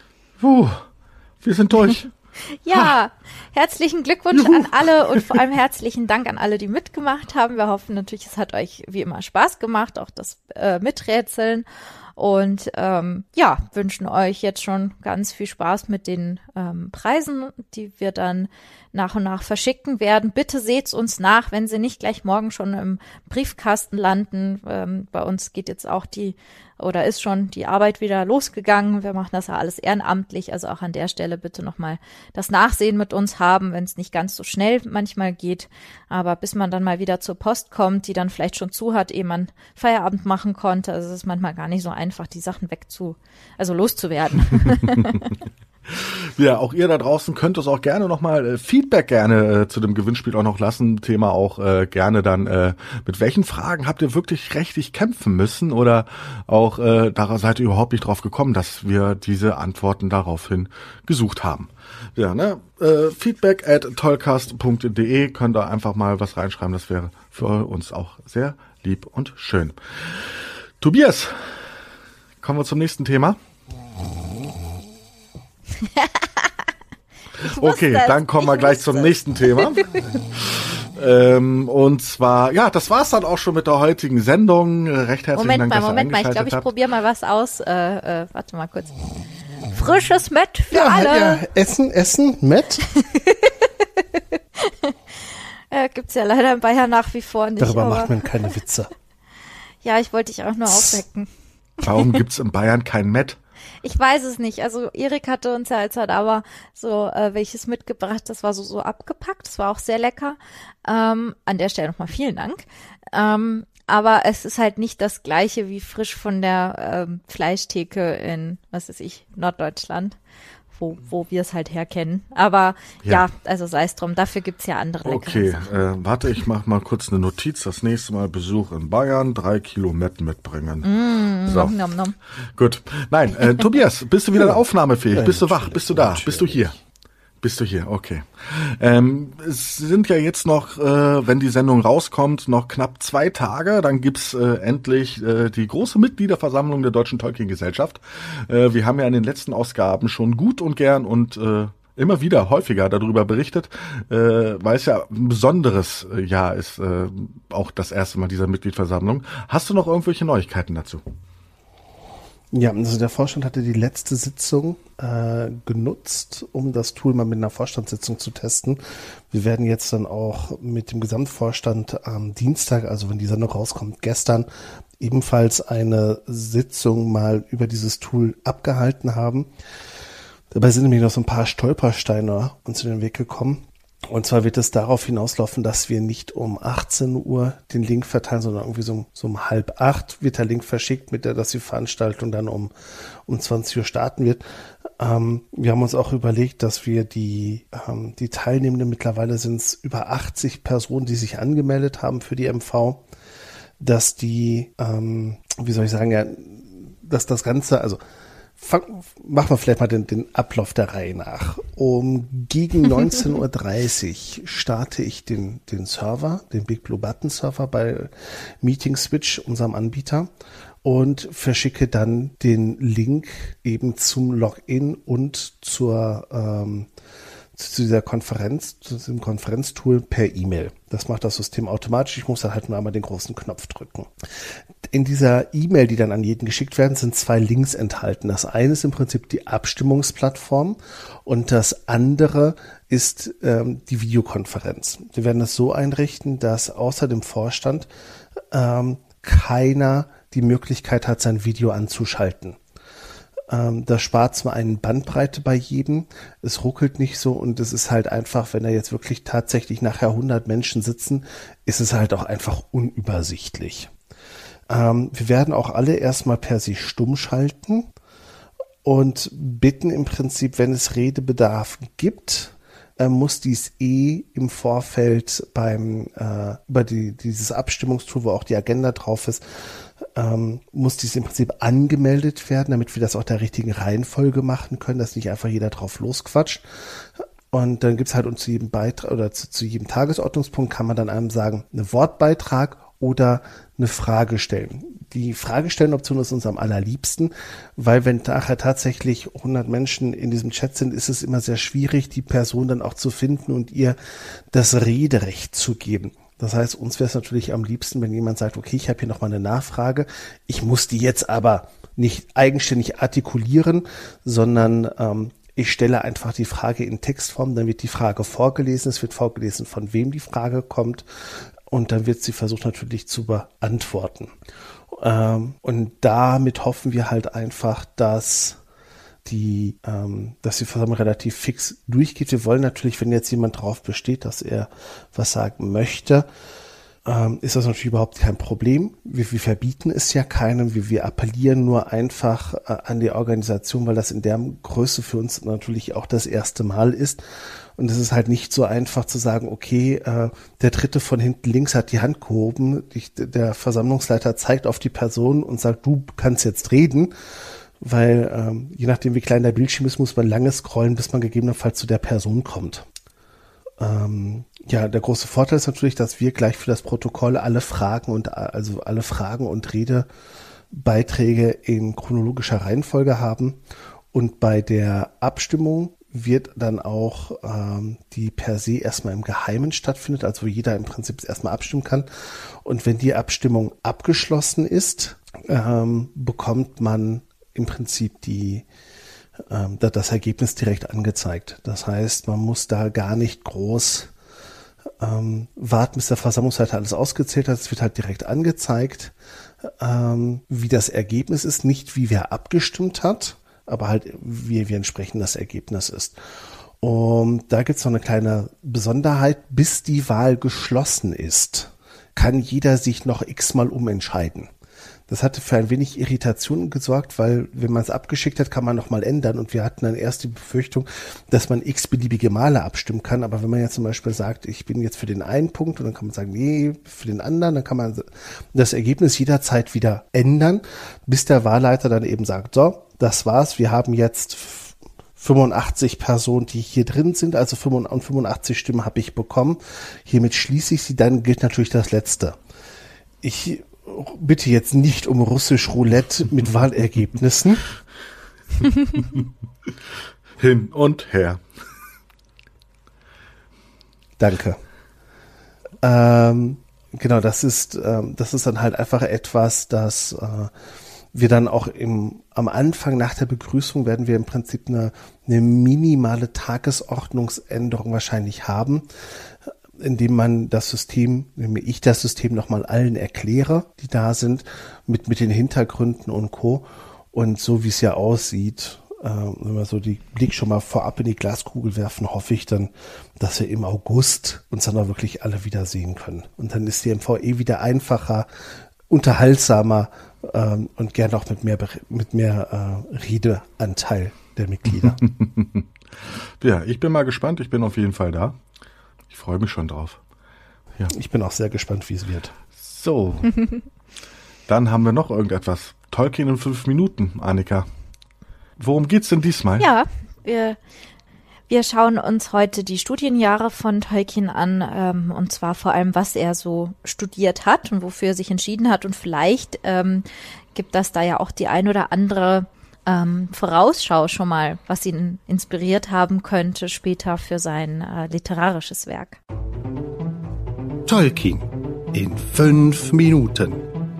Wir sind durch. Ja, herzlichen Glückwunsch an alle und vor allem herzlichen Dank an alle, die mitgemacht haben. Wir hoffen natürlich, es hat euch wie immer Spaß gemacht, auch das Miträtseln. Und wünschen euch jetzt schon ganz viel Spaß mit den Preisen, die wir dann nach und nach verschicken werden. Bitte seht's uns nach, wenn sie nicht gleich morgen schon im Briefkasten landen. Bei uns geht jetzt auch ist schon die Arbeit wieder losgegangen. Wir machen das ja alles ehrenamtlich, also auch an der Stelle bitte nochmal das Nachsehen mit uns haben, wenn es nicht ganz so schnell manchmal geht. Aber bis man dann mal wieder zur Post kommt, die dann vielleicht schon zu hat, ehe man Feierabend machen konnte, also es ist manchmal gar nicht so einfach, die Sachen loszuwerden. Ja, auch ihr da draußen könnt uns auch gerne nochmal Feedback zu dem Gewinnspiel auch noch lassen. Thema auch gerne dann, mit welchen Fragen habt ihr wirklich richtig kämpfen müssen oder auch da seid ihr überhaupt nicht drauf gekommen, dass wir diese Antworten daraufhin gesucht haben. Ja, feedback@tollcast.de könnt ihr einfach mal was reinschreiben. Das wäre für uns auch sehr lieb und schön. Tobias, kommen wir zum nächsten Thema. Okay, dann kommen wir gleich zum nächsten Thema. Und zwar, ja, das war's dann auch schon mit der heutigen Sendung. Recht herzlichen Dank, dass ihr eingeschaltet habt. Ich glaube, ich probiere mal was aus. Warte mal kurz. Frisches Met für alle. Ja, Essen, Met. Gibt's ja leider in Bayern nach wie vor nicht. Darüber macht man keine Witze. Ja, ich wollte dich auch nur aufwecken. Warum gibt's in Bayern kein Met? Ich weiß es nicht. Also Erik hatte uns ja als halt aber so welches mitgebracht. Das war so abgepackt. Das war auch sehr lecker. An der Stelle nochmal vielen Dank. Aber es ist halt nicht das Gleiche wie frisch von der Fleischtheke in, was weiß ich, Norddeutschland, wo wir es halt herkennen. Aber ja, also sei es drum. Dafür gibt's ja andere leckere Sachen. Warte, ich mach mal kurz eine Notiz. Das nächste Mal Besuch in Bayern, 3 Kilo Met mitbringen. So. Nom. Gut. Nein, Tobias, bist du wieder aufnahmefähig? Bist du wach? Bist du da? Natürlich. Bist du hier? Bist du hier? Okay. Es sind ja jetzt noch, wenn die Sendung rauskommt, noch knapp 2 Tage. Dann gibt's endlich die große Mitgliederversammlung der Deutschen Tolkien-Gesellschaft. Wir haben ja in den letzten Ausgaben schon gut und gern und immer wieder häufiger darüber berichtet, weil es ja ein besonderes Jahr ist, auch das erste Mal dieser Mitgliederversammlung. Hast du noch irgendwelche Neuigkeiten dazu? Ja, also der Vorstand hatte die letzte Sitzung genutzt, um das Tool mal mit einer Vorstandssitzung zu testen. Wir werden jetzt dann auch mit dem Gesamtvorstand am Dienstag, also wenn die Sendung rauskommt, gestern ebenfalls eine Sitzung mal über dieses Tool abgehalten haben. Dabei sind nämlich noch so ein paar Stolpersteine uns in den Weg gekommen. Und zwar wird es darauf hinauslaufen, dass wir nicht um 18 Uhr den Link verteilen, sondern irgendwie so um 7:30 wird der Link verschickt, mit der, dass die Veranstaltung dann um 20 Uhr starten wird. Wir haben uns auch überlegt, dass wir die Teilnehmenden, mittlerweile sind es über 80 Personen, die sich angemeldet haben für die MV, dass die, dass das Ganze, also machen wir vielleicht mal den Ablauf der Reihe nach. Gegen 19:30 Uhr starte ich den Server, den Big Blue Button Server bei Meeting Switch, unserem Anbieter, und verschicke dann den Link eben zum Login und zu dieser Konferenz, zu diesem Konferenztool per E-Mail. Das macht das System automatisch. Ich muss dann halt nur einmal den großen Knopf drücken. In dieser E-Mail, die dann an jeden geschickt werden, sind 2 Links enthalten. Das eine ist im Prinzip die Abstimmungsplattform und das andere ist die Videokonferenz. Wir werden das so einrichten, dass außer dem Vorstand keiner die Möglichkeit hat, sein Video anzuschalten. Das spart zwar eine Bandbreite bei jedem, es ruckelt nicht so und es ist halt einfach, wenn da jetzt wirklich tatsächlich nachher 100 Menschen sitzen, ist es halt auch einfach unübersichtlich. Wir werden auch alle erstmal per se stumm schalten und bitten im Prinzip, wenn es Redebedarf gibt, muss dies im Vorfeld über dieses Abstimmungstool, wo auch die Agenda drauf ist, muss dies im Prinzip angemeldet werden, damit wir das auch der richtigen Reihenfolge machen können, dass nicht einfach jeder drauf losquatscht. Und dann gibt's halt zu jedem Beitrag oder zu jedem Tagesordnungspunkt kann man dann einem sagen, eine Wortbeitrag oder eine Frage stellen. Die Fragestellen-Option ist uns am allerliebsten, weil wenn nachher tatsächlich 100 Menschen in diesem Chat sind, ist es immer sehr schwierig, die Person dann auch zu finden und ihr das Rederecht zu geben. Das heißt, uns wäre es natürlich am liebsten, wenn jemand sagt, okay, ich habe hier nochmal eine Nachfrage, ich muss die jetzt aber nicht eigenständig artikulieren, sondern ich stelle einfach die Frage in Textform, dann wird die Frage vorgelesen, es wird vorgelesen, von wem die Frage kommt und dann wird sie versucht natürlich zu beantworten. Und damit hoffen wir halt einfach, dass die Versammlung relativ fix durchgeht. Wir wollen natürlich, wenn jetzt jemand drauf besteht, dass er was sagen möchte, ist das natürlich überhaupt kein Problem. Wir verbieten es ja keinem. Wir appellieren nur einfach an die Organisation, weil das in der Größe für uns natürlich auch das erste Mal ist. Und es ist halt nicht so einfach zu sagen, okay, der Dritte von hinten links hat die Hand gehoben, der Versammlungsleiter zeigt auf die Person und sagt, du kannst jetzt reden. Weil je nachdem, wie klein der Bildschirm ist, muss man lange scrollen, bis man gegebenenfalls zu der Person kommt. Der große Vorteil ist natürlich, dass wir gleich für das Protokoll alle Fragen und Redebeiträge in chronologischer Reihenfolge haben. Und bei der Abstimmung wird dann auch die per se erstmal im Geheimen stattfindet, also wo jeder im Prinzip erstmal abstimmen kann. Und wenn die Abstimmung abgeschlossen ist, bekommt man im Prinzip die das Ergebnis direkt angezeigt. Das heißt, man muss da gar nicht groß warten, bis der Versammlungsleiter alles ausgezählt hat. Es wird halt direkt angezeigt, wie das Ergebnis ist, nicht wie wer abgestimmt hat, aber halt wie entsprechend das Ergebnis ist. Und da gibt es noch eine kleine Besonderheit, bis die Wahl geschlossen ist, kann jeder sich noch x-mal umentscheiden. Das hatte für ein wenig Irritation gesorgt, weil wenn man es abgeschickt hat, kann man noch mal ändern und wir hatten dann erst die Befürchtung, dass man x-beliebige Male abstimmen kann, aber wenn man jetzt zum Beispiel sagt, ich bin jetzt für den einen Punkt und dann kann man sagen, nee, für den anderen, dann kann man das Ergebnis jederzeit wieder ändern, bis der Wahlleiter dann eben sagt, so, das war's, wir haben jetzt 85 Personen, die hier drin sind, also 85 Stimmen habe ich bekommen, hiermit schließe ich sie, dann gilt natürlich das Letzte. Ich bitte jetzt nicht um russisch Roulette mit Wahlergebnissen. Hin und her. Danke. Genau, das ist dann halt einfach etwas, das wir dann auch am Anfang nach der Begrüßung werden wir im Prinzip eine minimale Tagesordnungsänderung wahrscheinlich haben, indem man indem ich das System nochmal allen erkläre, die da sind, mit den Hintergründen und Co. Und so wie es ja aussieht, wenn wir so die Blick schon mal vorab in die Glaskugel werfen, hoffe ich dann, dass wir im August uns dann auch wirklich alle wiedersehen können. Und dann ist die MVE wieder einfacher, unterhaltsamer und gern auch mit mehr Redeanteil der Mitglieder. Ja, ich bin mal gespannt. Ich bin auf jeden Fall da. Ich freue mich schon drauf. Ja. Ich bin auch sehr gespannt, wie es wird. So, dann haben wir noch irgendetwas. Tolkien in 5 Minuten, Annika. Worum geht's denn diesmal? Ja, wir schauen uns heute die Studienjahre von Tolkien an, und zwar vor allem, was er so studiert hat und wofür er sich entschieden hat. Und vielleicht gibt das da ja auch die ein oder andere Vorausschau schon mal, was ihn inspiriert haben könnte später für sein literarisches Werk. Tolkien in 5 Minuten.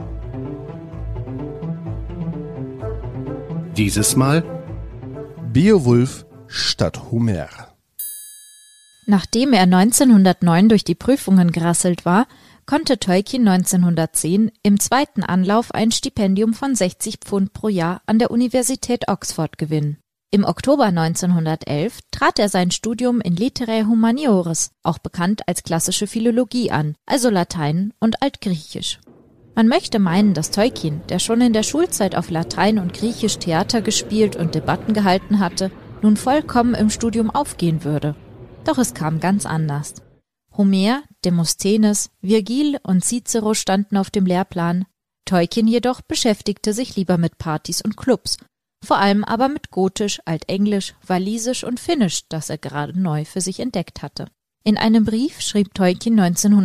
Dieses Mal Beowulf statt Homer. Nachdem er 1909 durch die Prüfungen gerasselt war, konnte Tolkien 1910 im zweiten Anlauf ein Stipendium von 60 Pfund pro Jahr an der Universität Oxford gewinnen. Im Oktober 1911 trat er sein Studium in Literae Humaniores, auch bekannt als klassische Philologie, an, also Latein und Altgriechisch. Man möchte meinen, dass Tolkien, der schon in der Schulzeit auf Latein und Griechisch Theater gespielt und Debatten gehalten hatte, nun vollkommen im Studium aufgehen würde. Doch es kam ganz anders. Homer, Demosthenes, Virgil und Cicero standen auf dem Lehrplan. Tolkien jedoch beschäftigte sich lieber mit Partys und Clubs, vor allem aber mit Gotisch, Altenglisch, Walisisch und Finnisch, das er gerade neu für sich entdeckt hatte. In einem Brief schrieb Tolkien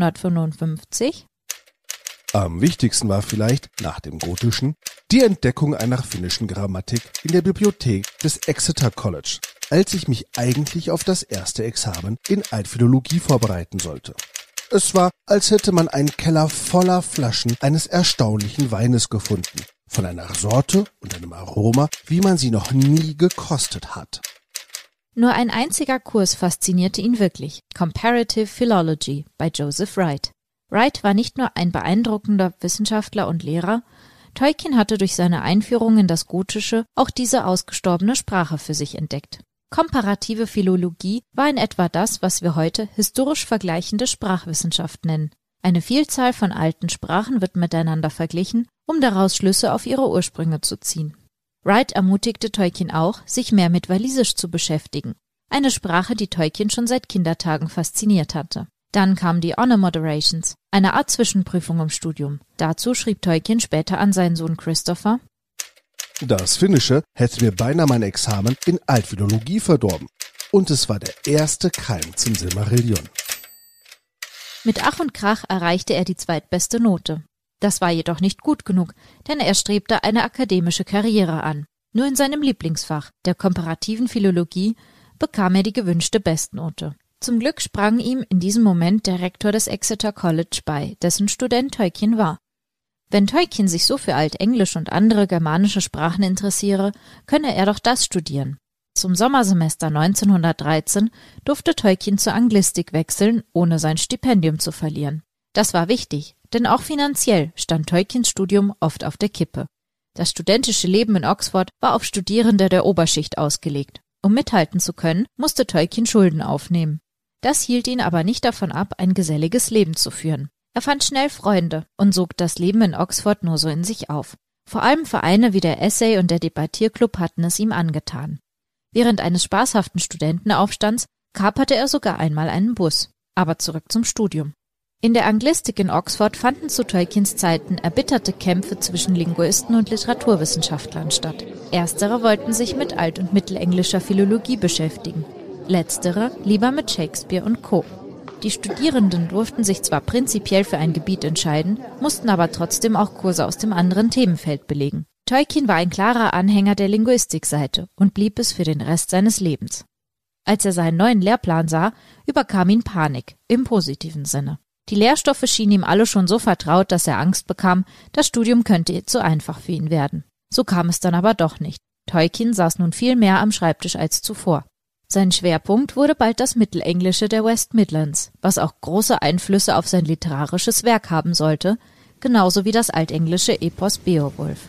1955: Am wichtigsten war vielleicht, nach dem Gotischen, die Entdeckung einer finnischen Grammatik in der Bibliothek des Exeter College, als ich mich eigentlich auf das erste Examen in Altphilologie vorbereiten sollte. Es war, als hätte man einen Keller voller Flaschen eines erstaunlichen Weines gefunden, von einer Sorte und einem Aroma, wie man sie noch nie gekostet hat. Nur ein einziger Kurs faszinierte ihn wirklich: Comparative Philology bei Joseph Wright. Wright war nicht nur ein beeindruckender Wissenschaftler und Lehrer, Tolkien hatte durch seine Einführung in das Gotische auch diese ausgestorbene Sprache für sich entdeckt. Komparative Philologie war in etwa das, was wir heute historisch vergleichende Sprachwissenschaft nennen. Eine Vielzahl von alten Sprachen wird miteinander verglichen, um daraus Schlüsse auf ihre Ursprünge zu ziehen. Wright ermutigte Tolkien auch, sich mehr mit Walisisch zu beschäftigen, eine Sprache, die Tolkien schon seit Kindertagen fasziniert hatte. Dann kamen die Honor Moderations, eine Art Zwischenprüfung im Studium. Dazu schrieb Tolkien später an seinen Sohn Christopher: Das Finnische hätte mir beinahe mein Examen in Altphilologie verdorben. Und es war der erste Keim zum Silmarillion. Mit Ach und Krach erreichte er die zweitbeste Note. Das war jedoch nicht gut genug, denn er strebte eine akademische Karriere an. Nur in seinem Lieblingsfach, der komparativen Philologie, bekam er die gewünschte Bestnote. Zum Glück sprang ihm in diesem Moment der Rektor des Exeter College bei, dessen Student Tolkien war. Wenn Tolkien sich so für Altenglisch und andere germanische Sprachen interessiere, könne er doch das studieren. Zum Sommersemester 1913 durfte Tolkien zur Anglistik wechseln, ohne sein Stipendium zu verlieren. Das war wichtig, denn auch finanziell stand Tolkiens Studium oft auf der Kippe. Das studentische Leben in Oxford war auf Studierende der Oberschicht ausgelegt. Um mithalten zu können, musste Tolkien Schulden aufnehmen. Das hielt ihn aber nicht davon ab, ein geselliges Leben zu führen. Er fand schnell Freunde und sog das Leben in Oxford nur so in sich auf. Vor allem Vereine wie der Essay- und der Debattierclub hatten es ihm angetan. Während eines spaßhaften Studentenaufstands kaperte er sogar einmal einen Bus. Aber zurück zum Studium. In der Anglistik in Oxford fanden zu Tolkiens Zeiten erbitterte Kämpfe zwischen Linguisten und Literaturwissenschaftlern statt. Erstere wollten sich mit alt- und mittelenglischer Philologie beschäftigen, letztere lieber mit Shakespeare und Co. Die Studierenden durften sich zwar prinzipiell für ein Gebiet entscheiden, mussten aber trotzdem auch Kurse aus dem anderen Themenfeld belegen. Tolkien war ein klarer Anhänger der Linguistikseite und blieb es für den Rest seines Lebens. Als er seinen neuen Lehrplan sah, überkam ihn Panik, im positiven Sinne. Die Lehrstoffe schienen ihm alle schon so vertraut, dass er Angst bekam, das Studium könnte zu einfach für ihn werden. So kam es dann aber doch nicht. Tolkien saß nun viel mehr am Schreibtisch als zuvor. Sein Schwerpunkt wurde bald das Mittelenglische der West Midlands, was auch große Einflüsse auf sein literarisches Werk haben sollte, genauso wie das altenglische Epos Beowulf.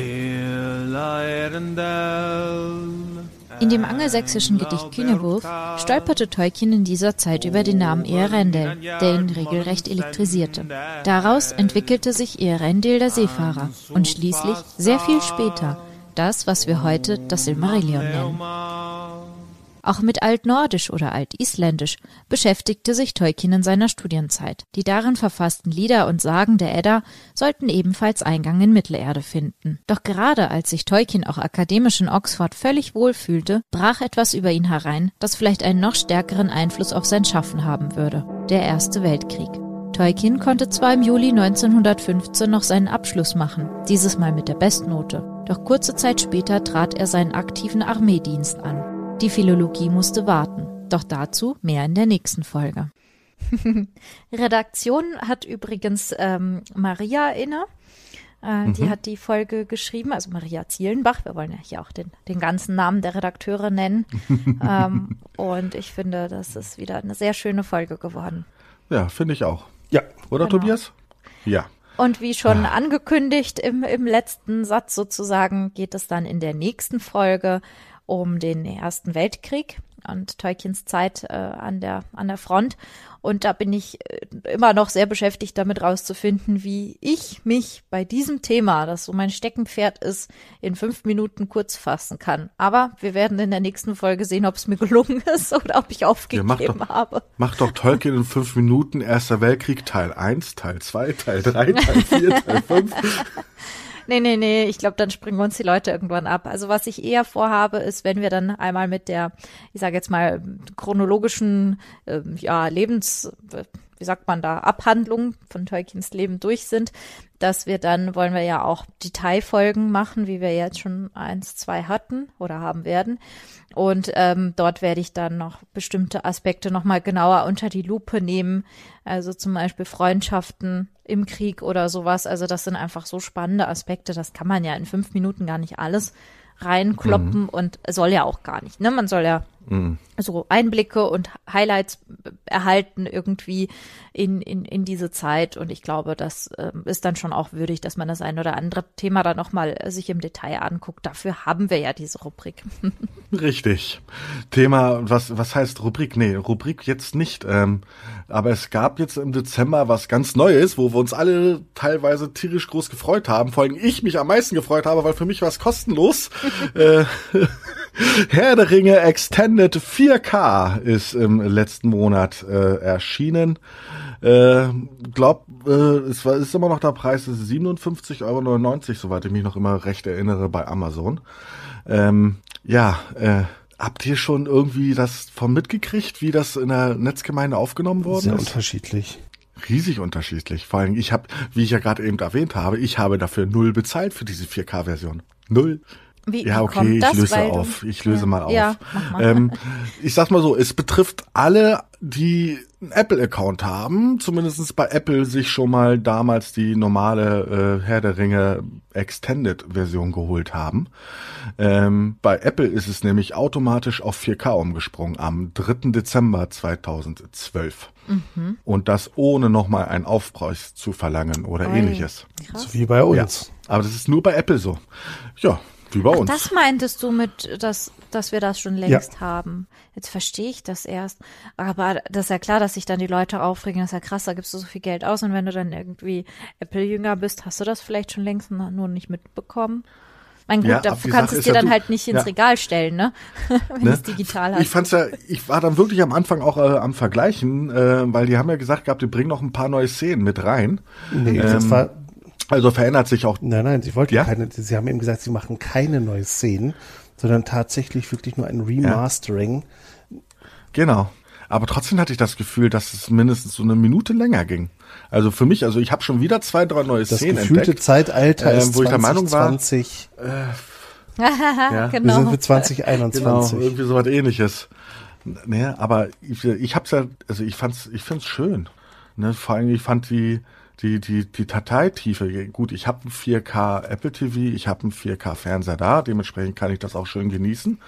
In dem angelsächsischen Gedicht Cynewulf stolperte Tolkien in dieser Zeit über den Namen Eärendil, der ihn regelrecht elektrisierte. Daraus entwickelte sich Eärendil der Seefahrer und schließlich, sehr viel später, das, was wir heute das Silmarillion nennen. Auch mit Altnordisch oder Altisländisch beschäftigte sich Tolkien in seiner Studienzeit. Die darin verfassten Lieder und Sagen der Edda sollten ebenfalls Eingang in Mittelerde finden. Doch gerade als sich Tolkien auch akademisch in Oxford völlig wohl fühlte, brach etwas über ihn herein, das vielleicht einen noch stärkeren Einfluss auf sein Schaffen haben würde: der Erste Weltkrieg. Tolkien konnte zwar im Juli 1915 noch seinen Abschluss machen, dieses Mal mit der Bestnote, doch kurze Zeit später trat er seinen aktiven Armeedienst an. Die Philologie musste warten, doch dazu mehr in der nächsten Folge. Redaktion hat übrigens Maria inne. Die hat die Folge geschrieben, also Maria Zielenbach. Wir wollen ja hier auch den ganzen Namen der Redakteure nennen. Und ich finde, das ist wieder eine sehr schöne Folge geworden. Ja, finde ich auch. Ja. Oder, genau. Tobias? Ja. Und wie schon angekündigt im letzten Satz sozusagen, geht es dann in der nächsten Folge um den Ersten Weltkrieg und Tolkiens Zeit an der Front. Und da bin ich immer noch sehr beschäftigt damit rauszufinden, wie ich mich bei diesem Thema, das so mein Steckenpferd ist, in 5 Minuten kurz fassen kann. Aber wir werden in der nächsten Folge sehen, ob es mir gelungen ist oder ob ich aufgegeben habe. Mach doch Tolkien in 5 Minuten, Erster Weltkrieg, Teil 1, Teil 2, Teil 3, Teil 4, Teil 5. Nee, ich glaube, dann springen uns die Leute irgendwann ab. Also was ich eher vorhabe, ist, wenn wir dann einmal mit der, ich sage jetzt mal, chronologischen Abhandlung von Tolkiens Leben durch sind, dass wir dann, wollen wir ja auch Detailfolgen machen, wie wir jetzt schon 1, 2 hatten oder haben werden. Und dort werde ich dann noch bestimmte Aspekte nochmal genauer unter die Lupe nehmen. Also zum Beispiel Freundschaften im Krieg oder sowas. Also das sind einfach so spannende Aspekte. Das kann man ja in 5 Minuten gar nicht alles reinkloppen und soll ja auch gar nicht. Ne? Man soll ja so Einblicke und Highlights erhalten irgendwie in diese Zeit. Und ich glaube, das ist dann schon auch würdig, dass man das ein oder andere Thema dann nochmal sich im Detail anguckt. Dafür haben wir ja diese Rubrik. Richtig. Thema, was heißt Rubrik? Nee, Rubrik jetzt nicht. Aber es gab jetzt im Dezember was ganz Neues, wo wir uns alle teilweise tierisch groß gefreut haben. Vor allem ich mich am meisten gefreut habe, weil für mich war es kostenlos. Herr der Ringe Extended 4K ist im letzten Monat erschienen. Ist immer noch der Preis, ist 57,99 €, soweit ich mich noch immer recht erinnere, bei Amazon. Habt ihr schon irgendwie das von mitgekriegt, wie das in der Netzgemeinde aufgenommen worden ist? Sehr unterschiedlich. Riesig unterschiedlich. Vor allem, ich habe, wie ich ja gerade eben erwähnt habe, ich habe dafür 0 bezahlt für diese 4K-Version. 0. Wie okay, ich löse auf. Ich löse mal auf. Ja, mach mal. Ich sag's mal so, es betrifft alle, die einen Apple-Account haben, zumindest bei Apple sich schon mal damals die normale Herr der Ringe Extended-Version geholt haben. Bei Apple ist es nämlich automatisch auf 4K umgesprungen am 3. Dezember 2012. Und das ohne nochmal einen Aufpreis zu verlangen oder ähnliches. Krass. So wie bei uns. Ja, aber das ist nur bei Apple so. Ja, wie bei uns. Das meintest du mit, dass wir das schon längst haben. Jetzt verstehe ich das erst. Aber das ist ja klar, dass sich dann die Leute aufregen. Das ist ja krass, da gibst du so viel Geld aus. Und wenn du dann irgendwie Apple-Jünger bist, hast du das vielleicht schon längst nur nicht mitbekommen. Mein gut, du kannst es dir dann halt nicht ins Regal stellen, ne? Wenn du es digital hast. Ich war dann wirklich am Anfang auch am Vergleichen, weil die haben ja gesagt gehabt, die bringen noch ein paar neue Szenen mit rein. Nee, das war... Also verändert sich auch. Nein, sie wollten sie haben eben gesagt, sie machen keine neuen Szenen, sondern tatsächlich wirklich nur ein Remastering. Ja. Genau. Aber trotzdem hatte ich das Gefühl, dass es mindestens so eine Minute länger ging. Also für mich, ich habe schon wieder 2, 3 neue Szenen entdeckt. Das gefühlte Zeitalter ist wo ich der Meinung war, 2020. Genau. Wir sind für 2021. Genau, irgendwie so was Ähnliches. Ne, aber ich hab's ja, ich find's schön. Ne, vor allem, ich fand die Dateitiefe, gut, ich habe ein 4K Apple TV, ich habe einen 4K Fernseher da, dementsprechend kann ich das auch schön genießen.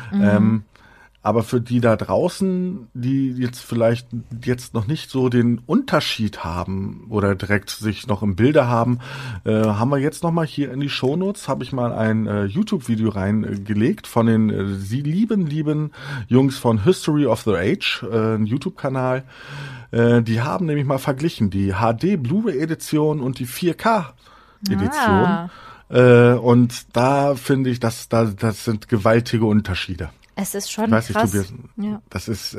Aber für die da draußen, die jetzt vielleicht noch nicht so den Unterschied haben oder direkt sich noch im Bilde haben, haben wir jetzt nochmal hier in die Shownotes, habe ich mal ein YouTube-Video reingelegt von den lieben Jungs von History of the Age, ein YouTube-Kanal. Die haben nämlich mal verglichen die HD Blu-ray-Edition und die 4K-Edition. Und da finde ich, das sind gewaltige Unterschiede. Es ist schon krass. Ja. Das ist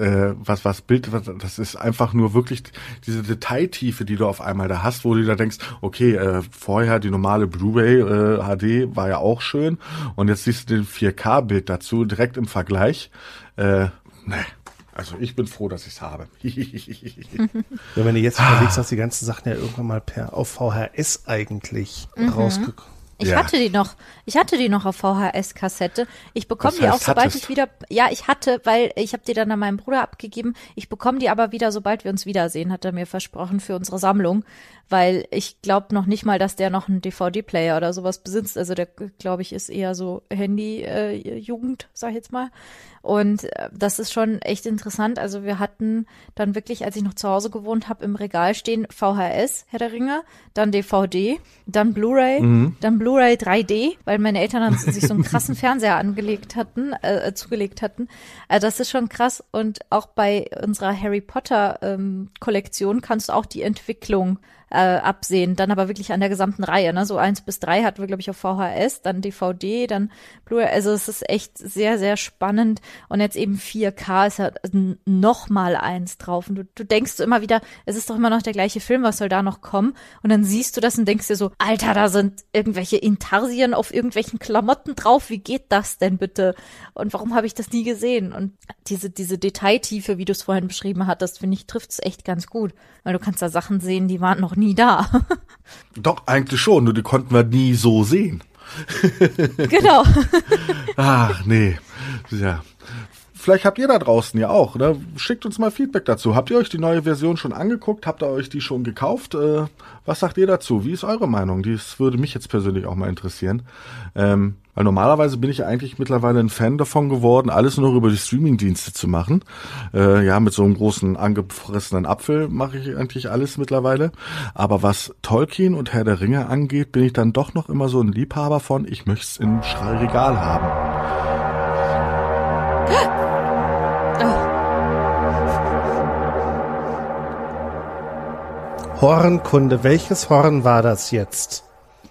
das ist einfach nur wirklich diese Detailtiefe, die du auf einmal da hast, wo du da denkst, okay, vorher die normale Blu-ray HD war ja auch schön und jetzt siehst du den 4K-Bild dazu direkt im Vergleich. Also ich bin froh, dass ich es habe. Ja, wenn du jetzt überlegst, dass die ganzen Sachen ja irgendwann mal auf VHS eigentlich rausgekommen. Ich hatte die noch auf VHS-Kassette. Ich bekomme die auch, sobald ich wieder, weil ich habe die dann an meinen Bruder abgegeben. Ich bekomme die aber wieder, sobald wir uns wiedersehen, hat er mir versprochen für unsere Sammlung, weil ich glaube noch nicht mal, dass der noch einen DVD-Player oder sowas besitzt. Also der, glaube ich, ist eher so Handy-Jugend, sag ich jetzt mal. Und das ist schon echt interessant. Also wir hatten dann wirklich, als ich noch zu Hause gewohnt habe, im Regal stehen VHS, Herr der Ringe, dann DVD, dann Blu-ray, dann Blu-ray 3D, weil meine Eltern dann sich so einen krassen Fernseher zugelegt hatten. Also das ist schon krass. Und auch bei unserer Harry Potter Kollektion kannst du auch die Entwicklung absehen, dann aber wirklich an der gesamten Reihe, ne? So 1 bis 3 hatten wir, glaube ich, auf VHS, dann DVD, dann Blu-ray, also es ist echt sehr, sehr spannend und jetzt eben 4K ist ja noch mal eins drauf und du denkst immer wieder, es ist doch immer noch der gleiche Film, was soll da noch kommen? Und dann siehst du das und denkst dir so, Alter, da sind irgendwelche Intarsien auf irgendwelchen Klamotten drauf, wie geht das denn bitte? Und warum habe ich das nie gesehen? Und diese Detailtiefe, wie du es vorhin beschrieben hattest, finde ich, trifft es echt ganz gut, weil du kannst da Sachen sehen, die waren noch nie da. Doch, eigentlich schon, nur die konnten wir nie so sehen. Genau. Ach, nee. Ja. Vielleicht habt ihr da draußen ja auch, ne? Schickt uns mal Feedback dazu. Habt ihr euch die neue Version schon angeguckt? Habt ihr euch die schon gekauft? Was sagt ihr dazu? Wie ist eure Meinung? Das würde mich jetzt persönlich auch mal interessieren. Weil normalerweise bin ich ja eigentlich mittlerweile ein Fan davon geworden, alles nur über die Streaming-Dienste zu machen. Mit so einem großen angefressenen Apfel mache ich eigentlich alles mittlerweile. Aber was Tolkien und Herr der Ringe angeht, bin ich dann doch noch immer so ein Liebhaber von, ich möchte es im Regal haben. Hornkunde. Welches Horn war das jetzt?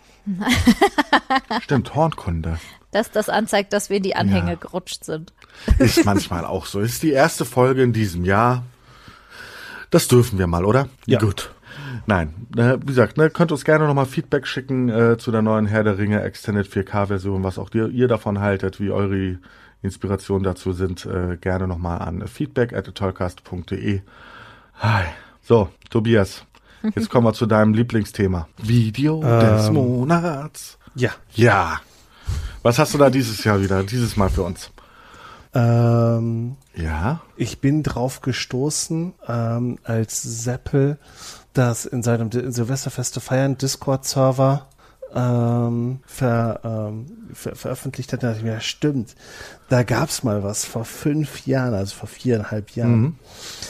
Stimmt, Hornkunde. Dass das anzeigt, dass wir in die Anhänge gerutscht sind. Ist manchmal auch so. Ist die erste Folge in diesem Jahr. Das dürfen wir mal, oder? Ja. Gut. Nein, wie gesagt, könnt uns gerne nochmal Feedback schicken zu der neuen Herr der Ringe Extended 4K-Version, was auch ihr davon haltet, wie eure Inspirationen dazu sind. Gerne nochmal an feedback@tollcast.de. So, Tobias. Jetzt kommen wir zu deinem Lieblingsthema. Video des Monats. Ja. Ja. Was hast du da dieses Mal für uns? Ja. Ich bin drauf gestoßen, als Seppel das in seinem Silvesterfeste feiern Discord-Server veröffentlicht hat, dachte ich mir, ja, stimmt, da gab's mal was vor 5 Jahren, also vor 4,5 Jahren.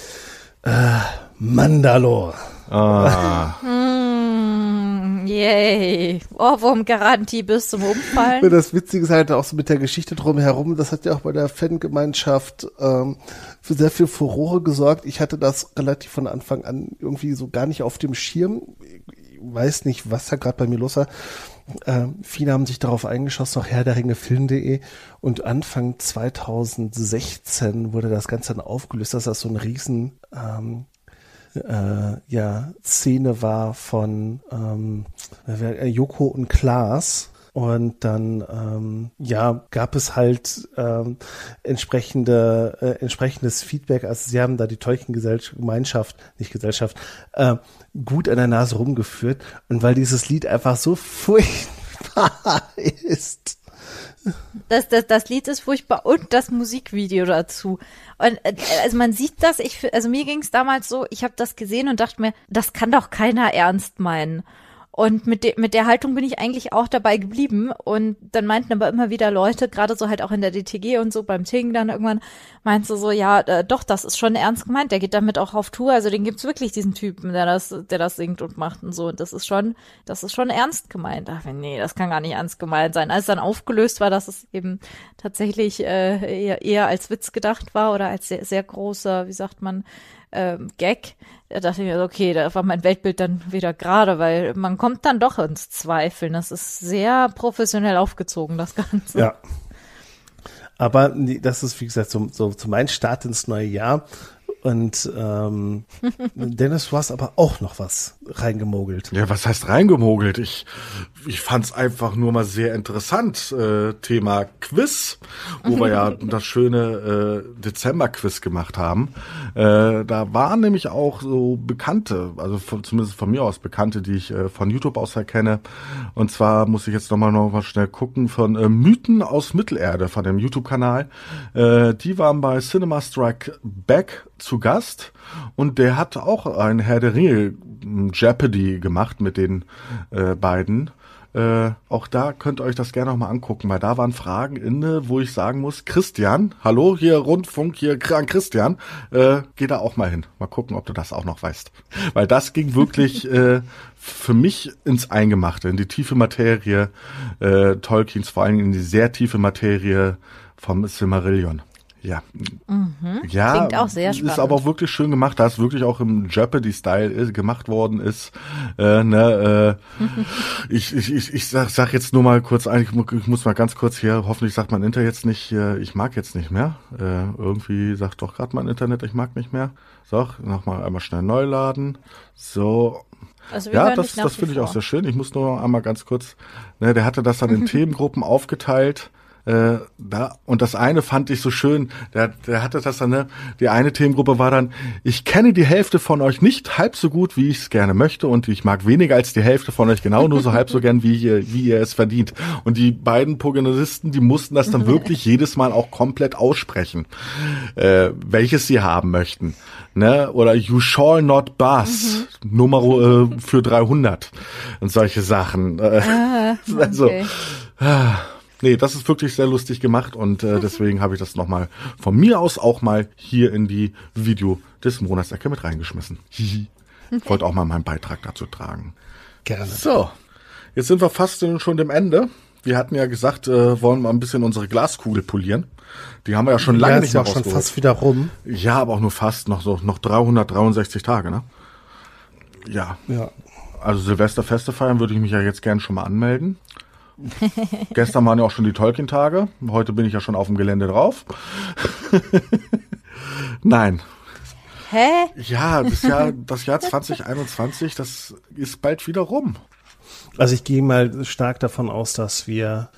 Mandalore. Yay. Ohrwurm-Garantie bis zum Umfallen. Und das Witzige ist halt auch so mit der Geschichte drumherum, das hat ja auch bei der Fangemeinschaft für sehr viel Furore gesorgt. Ich hatte das relativ von Anfang an irgendwie so gar nicht auf dem Schirm. Ich weiß nicht, was da gerade bei mir los war. Viele haben sich darauf eingeschossen, auch Herr-der-Ringe-Film.de, und Anfang 2016 wurde das Ganze dann aufgelöst, dass das so ein riesen Szene war von Joko und Klaas. Und dann gab es halt entsprechendes Feedback. Also sie haben da die Tolkien-Gemeinschaft, nicht Gesellschaft, gut an der Nase rumgeführt. Und weil dieses Lied einfach so furchtbar ist. Das Lied ist furchtbar und das Musikvideo dazu. Und also man sieht das, also mir ging es damals so, ich habe das gesehen und dachte mir, das kann doch keiner ernst meinen. Und mit der Haltung bin ich eigentlich auch dabei geblieben. Und dann meinten aber immer wieder Leute, gerade so halt auch in der DTG und so beim Ting dann irgendwann, meinst du so, ja, doch, das ist schon ernst gemeint. Der geht damit auch auf Tour. Also den gibt's wirklich, diesen Typen, der das singt und macht und so. Und das ist schon ernst gemeint. Ach, nee, das kann gar nicht ernst gemeint sein. Als dann aufgelöst war, dass es eben tatsächlich eher als Witz gedacht war oder als sehr, sehr großer, wie sagt man, Gag, da dachte ich mir, okay, da war mein Weltbild dann wieder gerade, weil man kommt dann doch ins Zweifeln. Das ist sehr professionell aufgezogen, das Ganze. Ja. Aber das ist, wie gesagt, so mein Start ins neue Jahr. Und Dennis, du hast aber auch noch was reingemogelt. Ja, was heißt reingemogelt? Ich fand's einfach nur mal sehr interessant. Thema Quiz, wo wir ja das schöne Dezember-Quiz gemacht haben. Da waren nämlich auch so Bekannte, also zumindest von mir aus Bekannte, die ich von YouTube aus erkenne. Und zwar muss ich jetzt noch mal schnell gucken, von Mythen aus Mittelerde, von dem YouTube-Kanal. Die waren bei Cinema Strike Back zu Gast und der hat auch ein Herr der Ringe Jeopardy gemacht mit den beiden. Auch da könnt ihr euch das gerne noch mal angucken, weil da waren Fragen inne, wo ich sagen muss, Christian, hallo, hier Rundfunk, hier an Christian, geh da auch mal hin. Mal gucken, ob du das auch noch weißt. Weil das ging wirklich für mich ins Eingemachte, in die tiefe Materie Tolkiens, vor allem in die sehr tiefe Materie vom Silmarillion. Ja. Ja, klingt auch sehr spannend. Ist aber auch wirklich schön gemacht, da es wirklich auch im Jeopardy-Style gemacht worden ist. Ich sag jetzt nur mal kurz ich muss mal ganz kurz hier, hoffentlich sagt mein Internet jetzt nicht, ich mag jetzt nicht mehr. Irgendwie sagt doch gerade mein Internet, ich mag nicht mehr. So, nochmal einmal schnell neu laden. So. Also ja, das finde ich auch sehr schön. Ich muss nur einmal ganz kurz, der hatte das dann in Themengruppen aufgeteilt. Und das eine fand ich so schön, der hatte das dann, die eine Themengruppe war dann, ich kenne die Hälfte von euch nicht halb so gut, wie ich es gerne möchte und ich mag weniger als die Hälfte von euch genau nur so halb so gern, wie ihr es verdient. Und die beiden Protagonisten, die mussten das dann wirklich jedes Mal auch komplett aussprechen, welches sie haben möchten. Ne? Oder you shall not buzz, Nummer für 300 und solche Sachen. Okay. Also, nee, das ist wirklich sehr lustig gemacht und deswegen habe ich das nochmal von mir aus auch mal hier in die Video des Monatsecke mit reingeschmissen. Ich wollte auch mal meinen Beitrag dazu tragen. Gerne. So, jetzt sind wir fast schon dem Ende. Wir hatten ja gesagt, wollen wir ein bisschen unsere Glaskugel polieren. Die haben wir ja schon lange nicht mehr rausgeholt. Schon fast wieder rum. Ja, aber auch nur fast, noch 363 Tage, ne? Ja. Also Silvesterfeste feiern würde ich mich ja jetzt gern schon mal anmelden. Gestern waren ja auch schon die Tolkien-Tage. Heute bin ich ja schon auf dem Gelände drauf. Nein. Hä? Ja, das Jahr 2021, das ist bald wieder rum. Also ich gehe mal stark davon aus, dass wir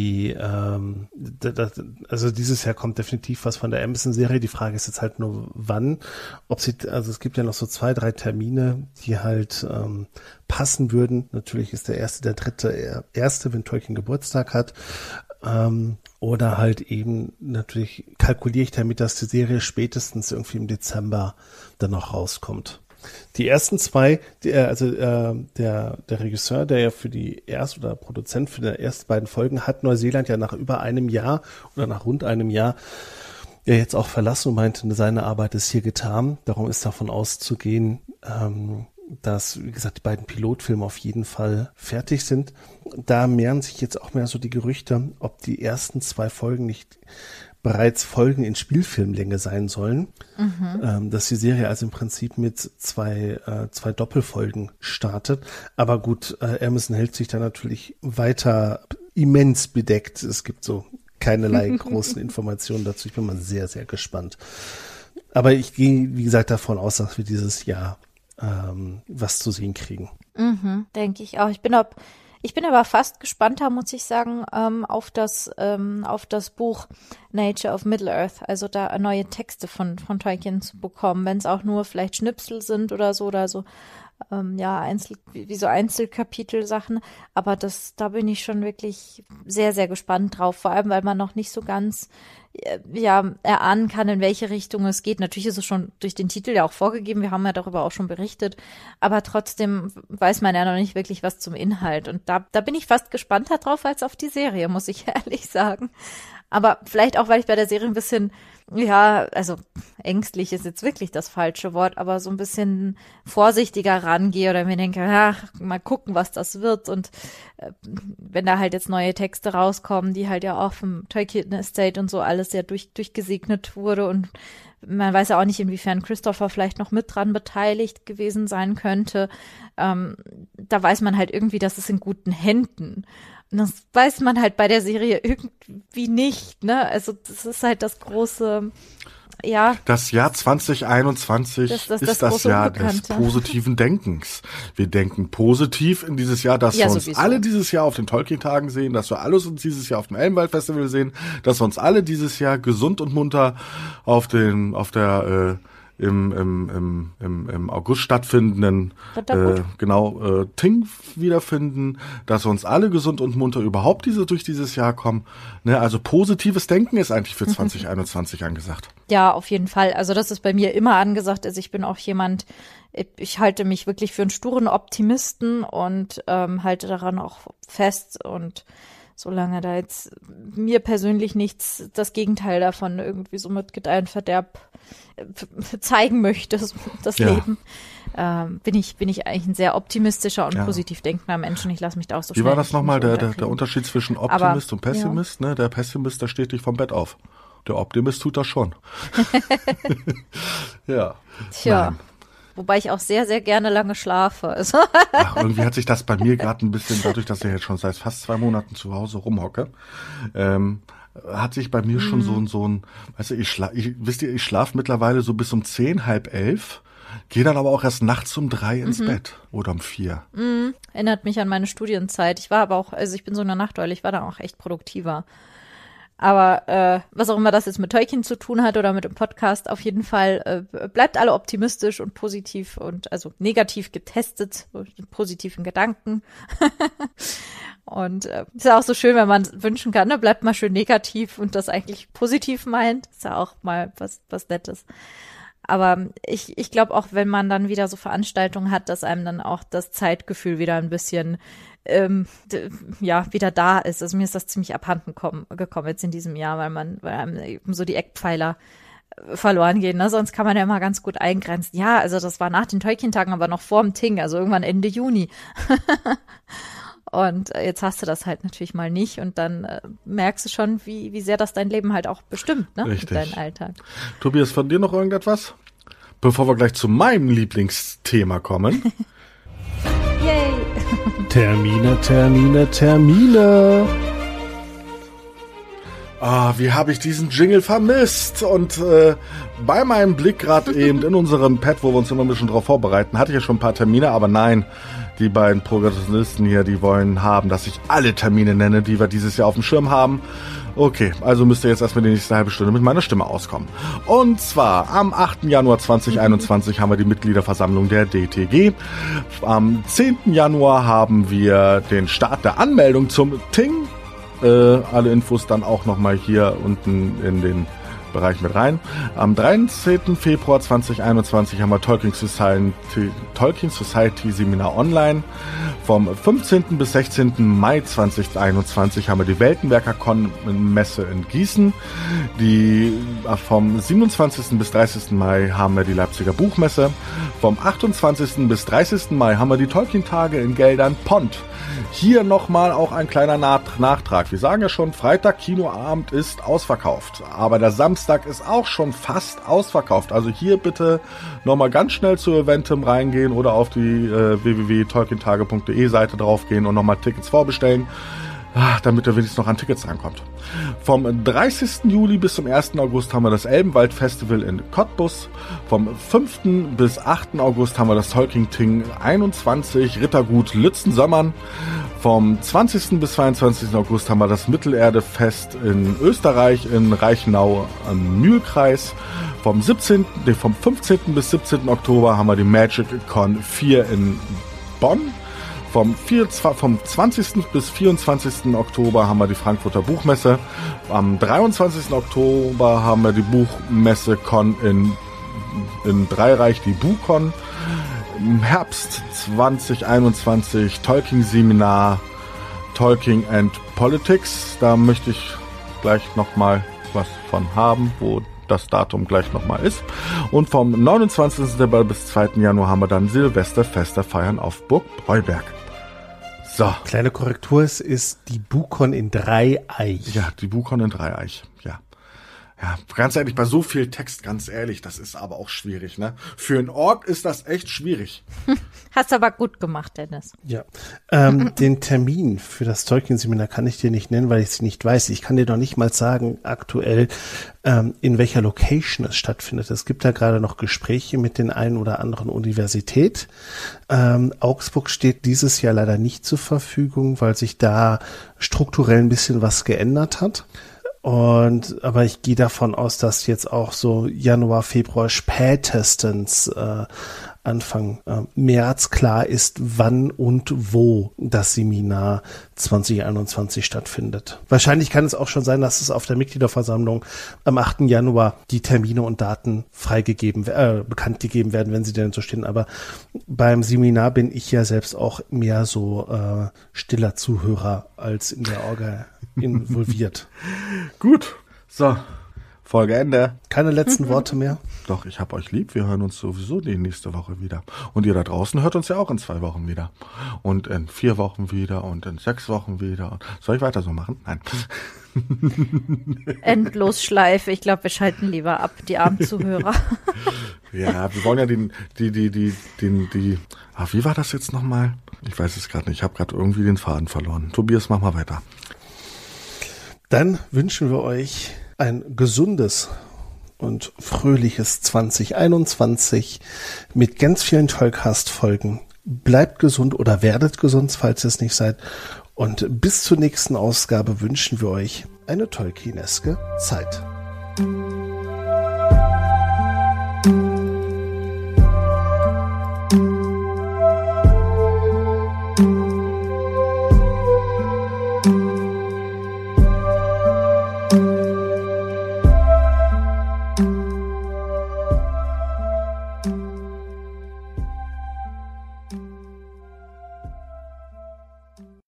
also dieses Jahr kommt definitiv was von der Amazon-Serie. Die Frage ist jetzt halt nur, wann. Also es gibt ja noch so 2, 3 Termine, die halt passen würden. Natürlich ist der 1.3., wenn Tolkien Geburtstag hat. Oder halt eben, natürlich kalkuliere ich damit, dass die Serie spätestens irgendwie im Dezember dann noch rauskommt. Die ersten zwei, der Regisseur, der ja für die oder Produzent für die ersten beiden Folgen, hat Neuseeland ja nach über einem Jahr oder nach rund einem Jahr ja jetzt auch verlassen und meinte, seine Arbeit ist hier getan. Darum ist davon auszugehen, dass, wie gesagt, die beiden Pilotfilme auf jeden Fall fertig sind. Da mehren sich jetzt auch mehr so die Gerüchte, ob die ersten zwei Folgen nicht bereits Folgen in Spielfilmlänge sein sollen, dass die Serie also im Prinzip mit zwei Doppelfolgen startet. Aber gut, Amazon hält sich da natürlich weiter immens bedeckt. Es gibt so keinerlei großen Informationen dazu. Ich bin mal sehr, sehr gespannt. Aber ich gehe, wie gesagt, davon aus, dass wir dieses Jahr was zu sehen kriegen. Denke ich auch. Ich bin aber fast gespannter, muss ich sagen, auf das Buch Nature of Middle-earth, also da neue Texte von Tolkien zu bekommen, wenn es auch nur vielleicht Schnipsel sind oder so, wie so Einzelkapitel-Sachen, aber da bin ich schon wirklich sehr, sehr gespannt drauf, vor allem, weil man noch nicht so ganz erahnen kann, in welche Richtung es geht. Natürlich ist es schon durch den Titel ja auch vorgegeben, wir haben ja darüber auch schon berichtet, aber trotzdem weiß man ja noch nicht wirklich was zum Inhalt und da bin ich fast gespannter drauf als auf die Serie, muss ich ehrlich sagen. Aber vielleicht auch, weil ich bei der Serie ein bisschen, also ängstlich ist jetzt wirklich das falsche Wort, aber so ein bisschen vorsichtiger rangehe oder mir denke, mal gucken, was das wird. Und wenn da halt jetzt neue Texte rauskommen, die halt ja auch vom Tolkien Estate und so alles ja durchgesegnet wurde und man weiß ja auch nicht, inwiefern Christopher vielleicht noch mit dran beteiligt gewesen sein könnte. Da weiß man halt irgendwie, dass es in guten Händen. Und das weiß man halt bei der Serie irgendwie nicht, ne? Also das ist halt das große, Das Jahr 2021 ist das Jahr des positiven Denkens. Wir denken positiv in dieses Jahr, dass wir uns alle dieses Jahr auf den Tolkien-Tagen sehen, dass wir alles uns dieses Jahr auf dem Elbenwald-Festival sehen, dass wir uns alle dieses Jahr gesund und munter im August stattfindenden Ting wiederfinden, dass wir uns alle gesund und munter überhaupt durch dieses Jahr kommen. Ne, also positives Denken ist eigentlich für 2021 angesagt. Ja, auf jeden Fall. Also das ist bei mir immer angesagt. Also ich bin auch jemand, ich halte mich wirklich für einen sturen Optimisten und halte daran auch fest und solange da jetzt mir persönlich nichts, das Gegenteil davon irgendwie so mit Gedeih und Verderb zeigen möchte, das Leben, bin ich eigentlich ein sehr optimistischer und positiv denkender Mensch und ich lasse mich da auch so schnell. Wie war das nochmal, der Unterschied zwischen Optimist und Pessimist? Ne? Der Pessimist, der steht dich vom Bett auf. Der Optimist tut das schon. Ja. Tja. Nein. Wobei ich auch sehr, sehr gerne lange schlafe. Also. Ach, irgendwie hat sich das bei mir gerade ein bisschen, dadurch, dass ich jetzt schon seit fast 2 Monaten zu Hause rumhocke, hat sich bei mir schon so ein, weißt du, ich schlafe mittlerweile so bis um 10, halb 11, gehe dann aber auch erst nachts um 3 ins Bett oder um 4. Erinnert mich an meine Studienzeit. Ich war aber auch, also ich bin so eine Nachteule, ich war da auch echt produktiver. Aber was auch immer das jetzt mit Tolkien zu tun hat oder mit dem Podcast, auf jeden Fall bleibt alle optimistisch und positiv und also negativ getestet, mit positiven Gedanken. Und ist ja auch so schön, wenn man wünschen kann, ne, bleibt mal schön negativ und das eigentlich positiv meint. Ist ja auch mal was Nettes. Aber ich glaube auch, wenn man dann wieder so Veranstaltungen hat, dass einem dann auch das Zeitgefühl wieder ein bisschen wieder da ist. Also mir ist das ziemlich abhanden gekommen jetzt in diesem Jahr, weil einem eben so die Eckpfeiler verloren gehen. Ne? Sonst kann man ja immer ganz gut eingrenzen. Ja, also das war nach den Tolkien-Tagen, aber noch vor dem Ting, also irgendwann Ende Juni. Und jetzt hast du das halt natürlich mal nicht und dann merkst du schon, wie sehr das dein Leben halt auch bestimmt, ne? Richtig. Mit deinem Alltag. Tobias, von dir noch irgendetwas? Bevor wir gleich zu meinem Lieblingsthema kommen. Yay! Termine. Wie habe ich diesen Jingle vermisst? Und bei meinem Blick gerade eben in unserem Pad, wo wir uns immer ein bisschen drauf vorbereiten, hatte ich ja schon ein paar Termine, aber nein, die beiden Protagonisten hier, die wollen haben, dass ich alle Termine nenne, die wir dieses Jahr auf dem Schirm haben. Okay, also müsst ihr jetzt erstmal die nächste halbe Stunde mit meiner Stimme auskommen. Und zwar am 8. Januar 2021 haben wir die Mitgliederversammlung der DTG. Am 10. Januar haben wir den Start der Anmeldung zum Ting. Alle Infos dann auch nochmal hier unten Bereich mit rein. Am 13. Februar 2021 haben wir Tolkien Society Seminar online. Vom 15. bis 16. Mai 2021 haben wir die Weltenwerker-Con Messe in Gießen. Vom 27. bis 30. Mai haben wir die Leipziger Buchmesse. Vom 28. bis 30. Mai haben wir die Tolkien-Tage in Geldern-Pont. Hier nochmal auch ein kleiner Nachtrag. Wir sagen ja schon, Freitag Kinoabend ist ausverkauft. Aber der Samstag ist auch schon fast ausverkauft. Also hier bitte nochmal ganz schnell zu Eventim reingehen oder auf die www.tolkientage.de Seite draufgehen und nochmal Tickets vorbestellen, damit er wenigstens noch an Tickets rankommt. Vom 30. Juli bis zum 1. August haben wir das Elbenwald-Festival in Cottbus. Vom 5. bis 8. August haben wir das Tolkien-Ting 21 Rittergut Lützen-Sommern. Vom 20. bis 22. August haben wir das Mittelerde-Fest in Österreich in Reichenau am Mühlkreis. Vom 15. bis 17. Oktober haben wir die Magic Con 4 in Bonn. Vom 20. bis 24. Oktober haben wir die Frankfurter Buchmesse. Am 23. Oktober haben wir die Buchmesse Con in Dreieich, die BuCon. Im Herbst 2021 Tolkien-Seminar Tolkien and Politics. Da möchte ich gleich nochmal was von haben, wo das Datum gleich nochmal ist. Und vom 29. Dezember bis 2. Januar haben wir dann Silvesterfeste feiern auf Burg Breuberg. So. Kleine Korrektur, es ist die BuCon in Dreieich. Ja, die BuCon in Dreieich, ja. Ja, ganz ehrlich, bei so viel Text, ganz ehrlich, das ist aber auch schwierig, ne? Für einen Ort ist das echt schwierig. Hast aber gut gemacht, Dennis. Ja, den Termin für das Tolkien-Seminar kann ich dir nicht nennen, weil ich es nicht weiß. Ich kann dir noch nicht mal sagen, aktuell, in welcher Location es stattfindet. Es gibt da gerade noch Gespräche mit den einen oder anderen Universität. Augsburg steht dieses Jahr leider nicht zur Verfügung, weil sich da strukturell ein bisschen was geändert hat. Aber ich gehe davon aus, dass jetzt auch so Januar, Februar spätestens Anfang März klar ist, wann und wo das Seminar 2021 stattfindet. Wahrscheinlich kann es auch schon sein, dass es auf der Mitgliederversammlung am 8. Januar die Termine und Daten bekannt gegeben werden, wenn sie denn so stehen. Aber beim Seminar bin ich ja selbst auch mehr so stiller Zuhörer als in der Orga involviert. Gut, so, Folge Ende. Keine letzten Worte mehr? Doch, ich hab euch lieb. Wir hören uns sowieso die nächste Woche wieder. Und ihr da draußen hört uns ja auch in 2 Wochen wieder. Und in 4 Wochen wieder und in 6 Wochen wieder. Soll ich weiter so machen? Nein. Endlosschleife. Ich glaube, wir schalten lieber ab, die armen Zuhörer. Ja, wir wollen ja wie war das jetzt nochmal? Ich weiß es gerade nicht. Ich habe gerade irgendwie den Faden verloren. Tobias, mach mal weiter. Dann wünschen wir euch ein gesundes und fröhliches 2021 mit ganz vielen Tollcast-Folgen. Bleibt gesund oder werdet gesund, falls ihr es nicht seid. Und bis zur nächsten Ausgabe wünschen wir euch eine Tolkieneske Zeit.